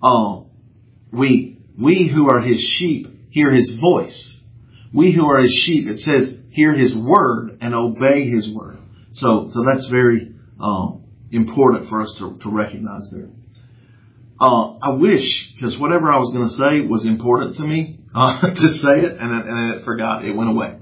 We who are His sheep hear His voice. We who are His sheep, it says, hear His Word and obey His Word. So that's very important for us to recognize there. I wish, because whatever I was going to say was important to me to say it, and I forgot. It went away.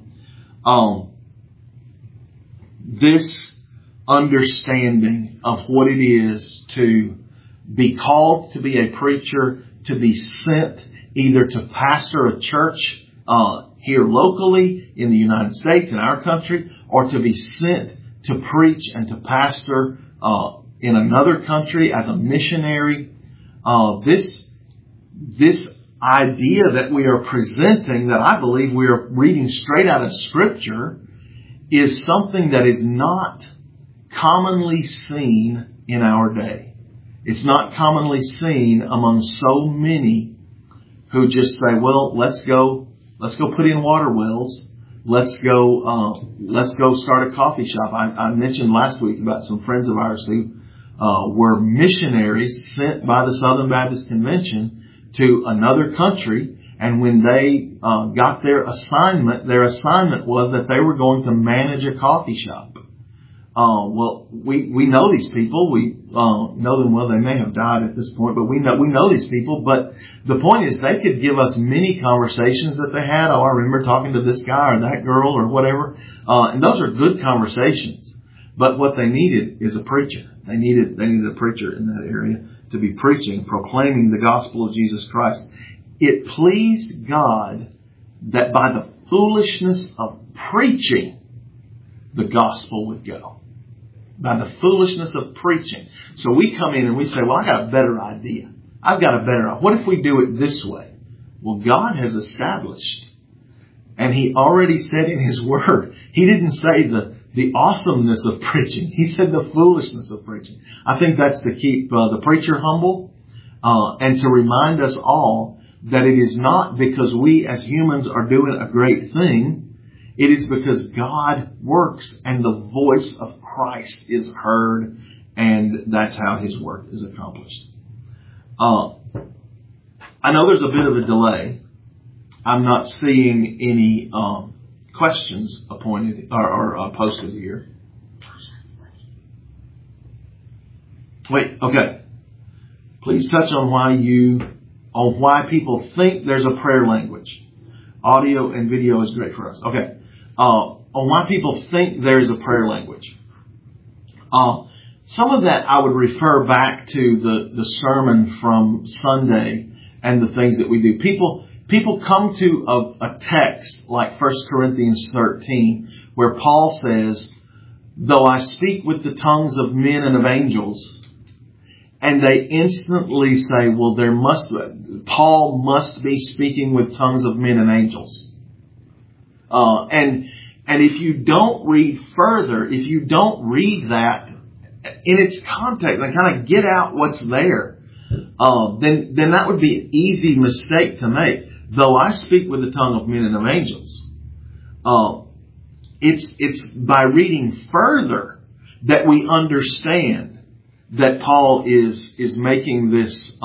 This understanding of what it is to be called to be a preacher, to be sent either to pastor a church here locally in the United States, in our country, or to be sent to preach and to pastor in another country as a missionary. This idea that we are presenting, that I believe we are reading straight out of Scripture, is something that is not commonly seen in our day. It's not commonly seen among so many who just say, well, let's go put in water wells. Let's go start a coffee shop. I mentioned last week about some friends of ours who were missionaries sent by the Southern Baptist Convention to another country. And when they got their assignment was that they were going to manage a coffee shop. Well, we know these people. We know them well. They may have died at this point, but we know these people. But the point is, they could give us many conversations that they had. Oh, I remember talking to this guy or that girl or whatever. And those are good conversations. But what they needed is a preacher. They needed a preacher in that area to be preaching, proclaiming the gospel of Jesus Christ. It pleased God that by the foolishness of preaching, the gospel would go. By the foolishness of preaching. So we come in and we say, well, I got a better idea. What if we do it this way? Well, God has established. And He already said in His Word. He didn't say the awesomeness of preaching. He said the foolishness of preaching. I think that's to keep the preacher humble and to remind us all that it is not because we as humans are doing a great thing. It is because God works and the voice of Christ is heard, and that's how His work is accomplished. I know there's a bit of a delay. I'm not seeing any questions appointed or posted here. Wait, okay. Please touch on why people think there's a prayer language. Audio and video is great for us. Okay. On why people think there is a prayer language. Some of that I would refer back to the sermon from Sunday and the things that we do. People come to a text like 1 Corinthians 13 where Paul says, though I speak with the tongues of men and of angels, and they instantly say, well, Paul must be speaking with tongues of men and angels. And if you don't read further, if you don't read that in its context and kind of get out what's there, then that would be an easy mistake to make. Though I speak with the tongue of men and of angels, it's by reading further that we understand that Paul is making this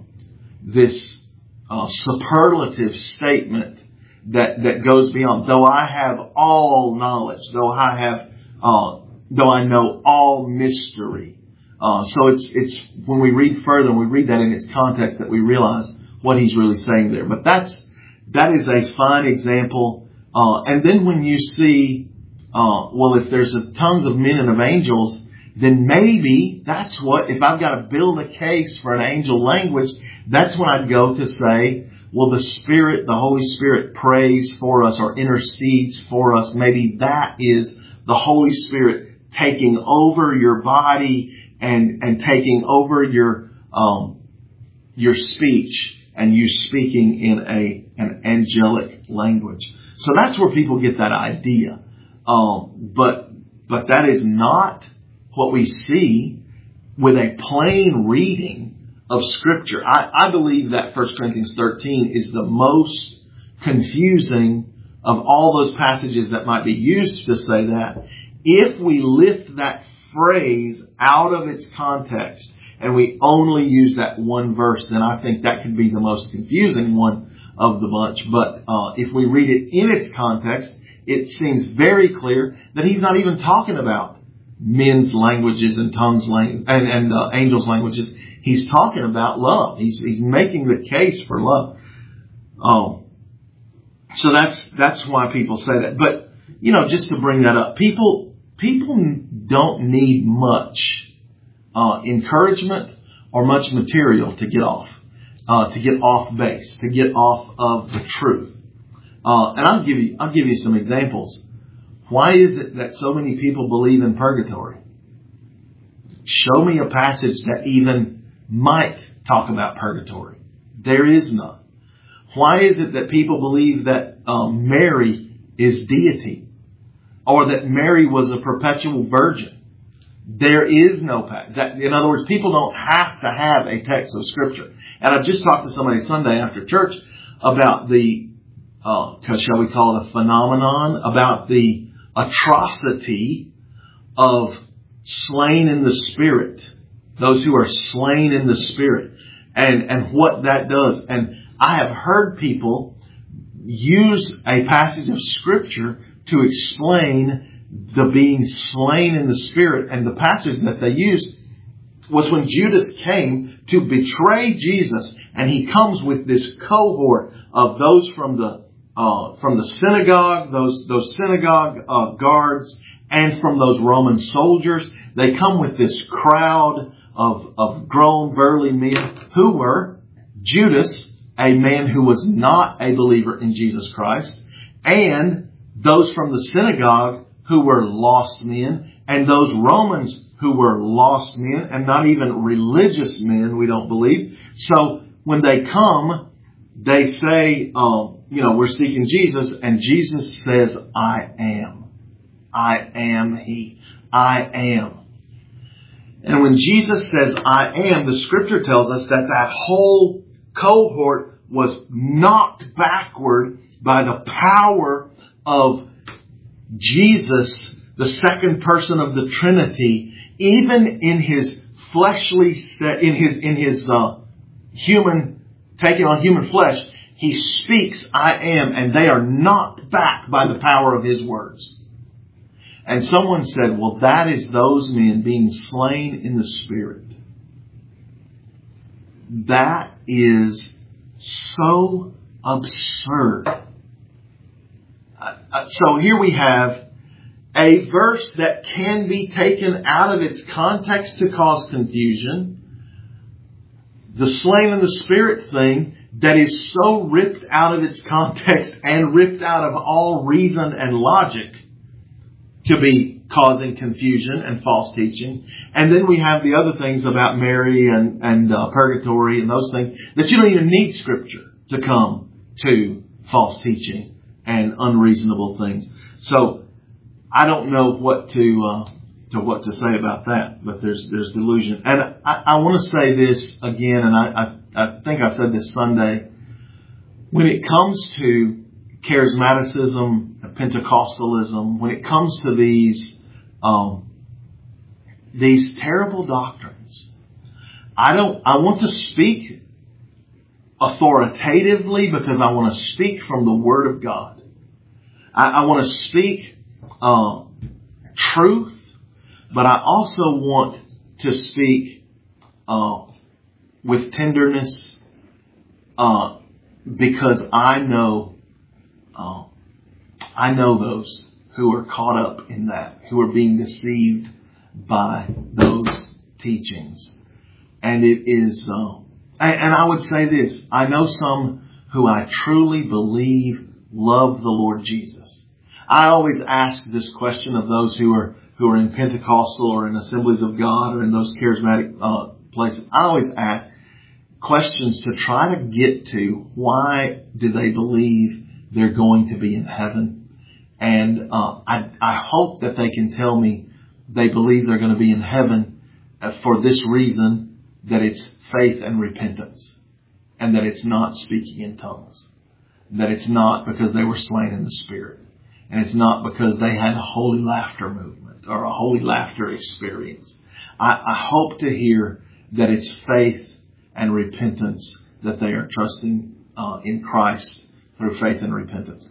superlative statement that goes beyond. Though I have all knowledge, though I know all mystery. So it's when we read further and we read that in its context that we realize what he's really saying there. But that is a fine example. And then when you see, if there's tongues of men and of angels, then maybe that's what, if I've got to build a case for an angel language, that's when I'd go to say, well, the Holy Spirit prays for us or intercedes for us. Maybe that is the Holy Spirit taking over your body and taking over your speech and you speaking in an angelic language. So that's where people get that idea. But that is not what we see with a plain reading of Scripture. I believe that 1 Corinthians 13 is the most confusing of all those passages that might be used to say that. If we lift that phrase out of its context and we only use that one verse, then I think that could be the most confusing one of the bunch. But if we read it in its context, it seems very clear that he's not even talking about men's languages and tongues and angels' languages. He's talking about love. He's making the case for love. So that's why people say that. But just to bring that up, people don't need much encouragement or much material to get off base, to get off of the truth. And I'll give you some examples. Why is it that so many people believe in purgatory? Show me a passage that even might talk about purgatory. There is none. Why is it that people believe that Mary is deity, or that Mary was a perpetual virgin? There is no that. In other words, people don't have to have a text of Scripture. And I've just talked to somebody Sunday after church about shall we call it a phenomenon, about the atrocity of slain in the spirit Those who are slain in the Spirit. And what that does. And I have heard people use a passage of Scripture to explain the being slain in the Spirit. And the passage that they used was when Judas came to betray Jesus, and he comes with this cohort of those from the synagogue, those synagogue guards, and from those Roman soldiers. They come with this crowd of grown, burly men who were Judas, a man who was not a believer in Jesus Christ, and those from the synagogue who were lost men, and those Romans who were lost men and not even religious men, we don't believe. So when they come, they say, we're seeking Jesus, and Jesus says, I am. I am He. I am. And when Jesus says, I am, the Scripture tells us that whole cohort was knocked backward by the power of Jesus, the second person of the Trinity, even in His fleshly, in his human, taking on human flesh, He speaks, I am, and they are knocked back by the power of His words. And someone said, well, that is those men being slain in the Spirit. That is so absurd. So here we have a verse that can be taken out of its context to cause confusion. The slain in the Spirit thing that is so ripped out of its context and ripped out of all reason and logic to be causing confusion and false teaching. And then we have the other things about Mary and purgatory and those things that you don't even need Scripture to come to false teaching and unreasonable things. So I don't know what to say about that, but there's delusion. And I want to say this again, and I think I said this Sunday. When it comes to charismaticism, Pentecostalism, when it comes to these terrible doctrines, I want to speak authoritatively because I want to speak from the Word of God. I want to speak truth, but I also want to speak with tenderness because I know those who are caught up in that, who are being deceived by those teachings. And it is, and I would say this, I know some who I truly believe love the Lord Jesus. I always ask this question of those who are in Pentecostal or in Assemblies of God or in those charismatic places. I always ask questions to try to get to why do they believe they're going to be in heaven. And I hope that they can tell me they believe they're going to be in heaven for this reason, that it's faith and repentance, and that it's not speaking in tongues, that it's not because they were slain in the Spirit, and it's not because they had a holy laughter movement or a holy laughter experience. I hope to hear that it's faith and repentance, that they are trusting in Christ through faith and repentance.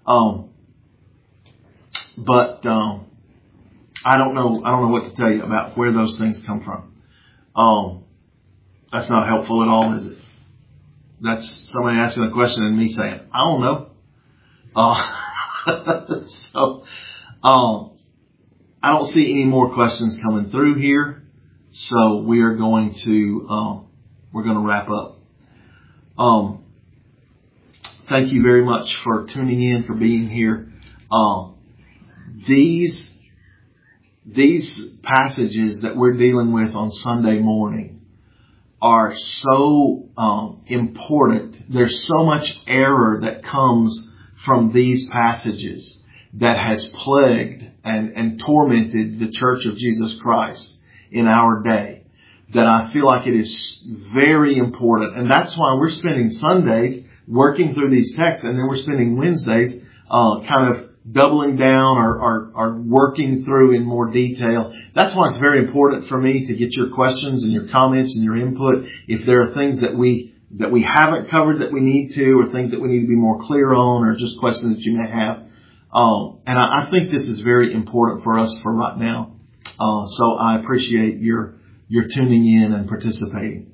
But I don't know what to tell you about where those things come from. That's not helpful at all, is it? That's somebody asking a question and me saying, I don't know. So I don't see any more questions coming through here. So we are going to wrap up. Thank you very much for tuning in, for being here. These passages that we're dealing with on Sunday morning are so important. There's so much error that comes from these passages that has plagued and tormented the Church of Jesus Christ in our day, that I feel like it is very important. And that's why we're spending Sundays working through these texts, and then we're spending Wednesdays kind of doubling down or working through in more detail. That's why it's very important for me to get your questions and your comments and your input. If there are things that we haven't covered that we need to, or things that we need to be more clear on, or just questions that you may have. And I think this is very important for us for right now. So I appreciate your tuning in and participating.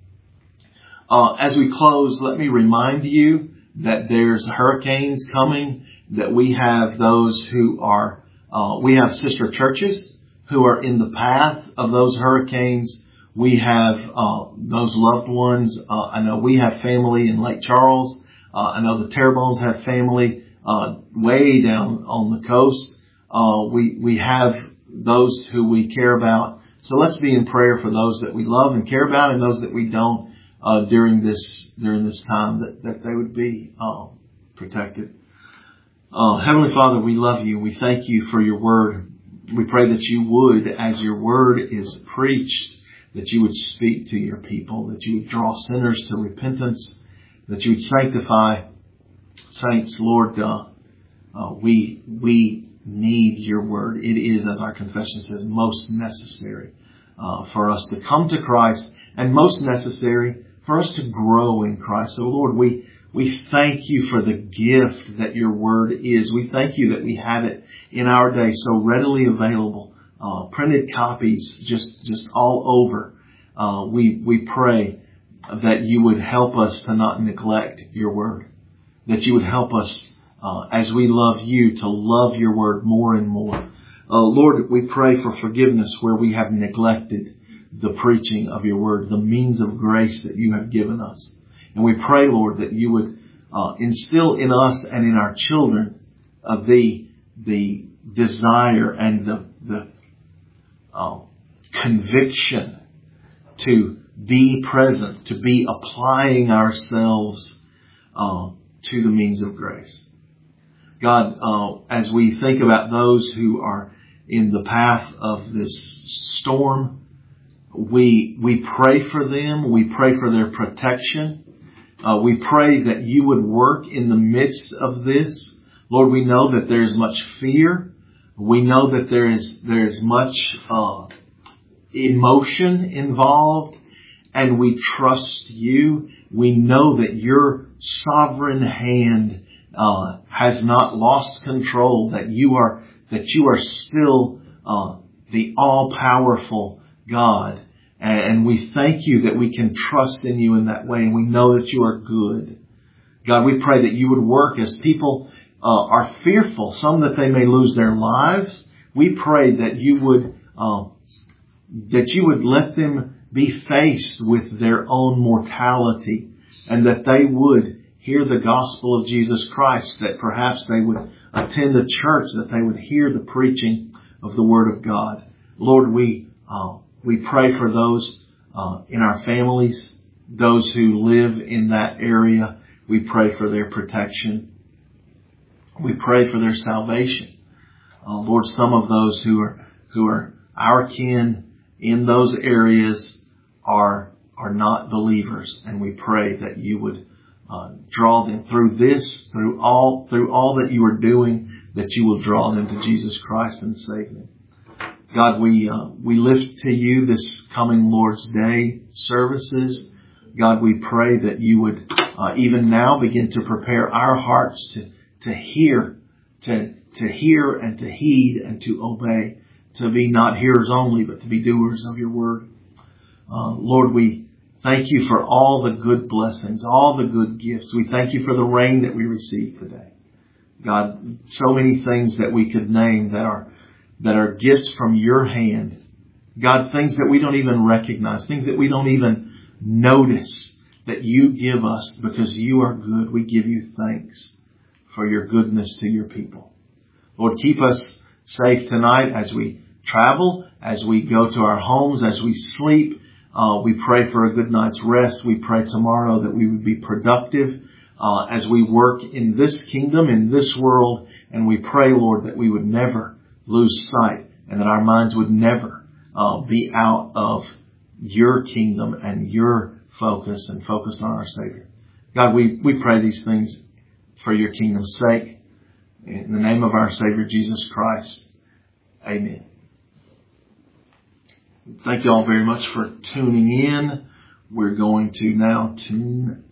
As we close, let me remind you that there's hurricanes coming, that we have those who are, we have sister churches who are in the path of those hurricanes. We have those loved ones. I know we have family in Lake Charles. I know the Terrebonnes have family way down on the coast. We have those who we care about. So let's be in prayer for those that we love and care about, and those that we don't during this time, that they would be protected. Heavenly Father, we love you. We thank you for your word. We pray that you would, as your word is preached, that you would speak to your people, that you would draw sinners to repentance, that you would sanctify saints. Lord, we need your word. It is, as our confession says, most necessary for us to come to Christ, and most necessary for us to grow in Christ. So Lord, we thank you for the gift that your word is. We thank you that we have it in our day so readily available. Printed copies just all over. We pray that you would help us to not neglect your word, that you would help us as we love you to love your word more and more. Lord, we pray for forgiveness where we have neglected the preaching of your word, the means of grace that you have given us. And we pray, Lord, that you would instill in us and in our children the desire and the conviction to be present, to be applying ourselves to the means of grace. God, as we think about those who are in the path of this storm, we pray for them. We pray for their protection. We pray that you would work in the midst of this. Lord, we know that there is much fear. We know that there is much emotion involved, and we trust you. We know that your sovereign hand has not lost control, that you are still the all-powerful God. And we thank you that we can trust in you in that way, and we know that you are good. God, we pray that you would work as people are fearful, some that they may lose their lives. We pray that you would let them be faced with their own mortality, and that they would hear the gospel of Jesus Christ, that perhaps they would attend a church, that they would hear the preaching of the Word of God. Lord, we pray for those in our families, those who live in that area. We pray for their protection. We pray for their salvation. Lord, some of those who are our kin in those areas are not believers, and we pray that you would draw them through this, through all that you are doing, that you will draw them to Jesus Christ and save them. God, we lift to you this coming Lord's Day services. God, we pray that you would even now begin to prepare our hearts to hear and to heed and to obey, to be not hearers only, but to be doers of your word. Lord, we thank you for all the good blessings, all the good gifts. We thank you for the rain that we received today. God, so many things that we could name that are gifts from your hand. God, things that we don't even recognize, things that we don't even notice that you give us because you are good. We give you thanks for your goodness to your people. Lord, keep us safe tonight as we travel, as we go to our homes, as we sleep. We pray for a good night's rest. We pray tomorrow that we would be productive as we work in this kingdom, in this world. And we pray, Lord, that we would never lose sight and that our minds would never be out of your kingdom and your focus and focus on our Savior. God, we pray these things for your kingdom's sake. In the name of our Savior Jesus Christ, amen. Thank you all very much for tuning in. We're going to now tune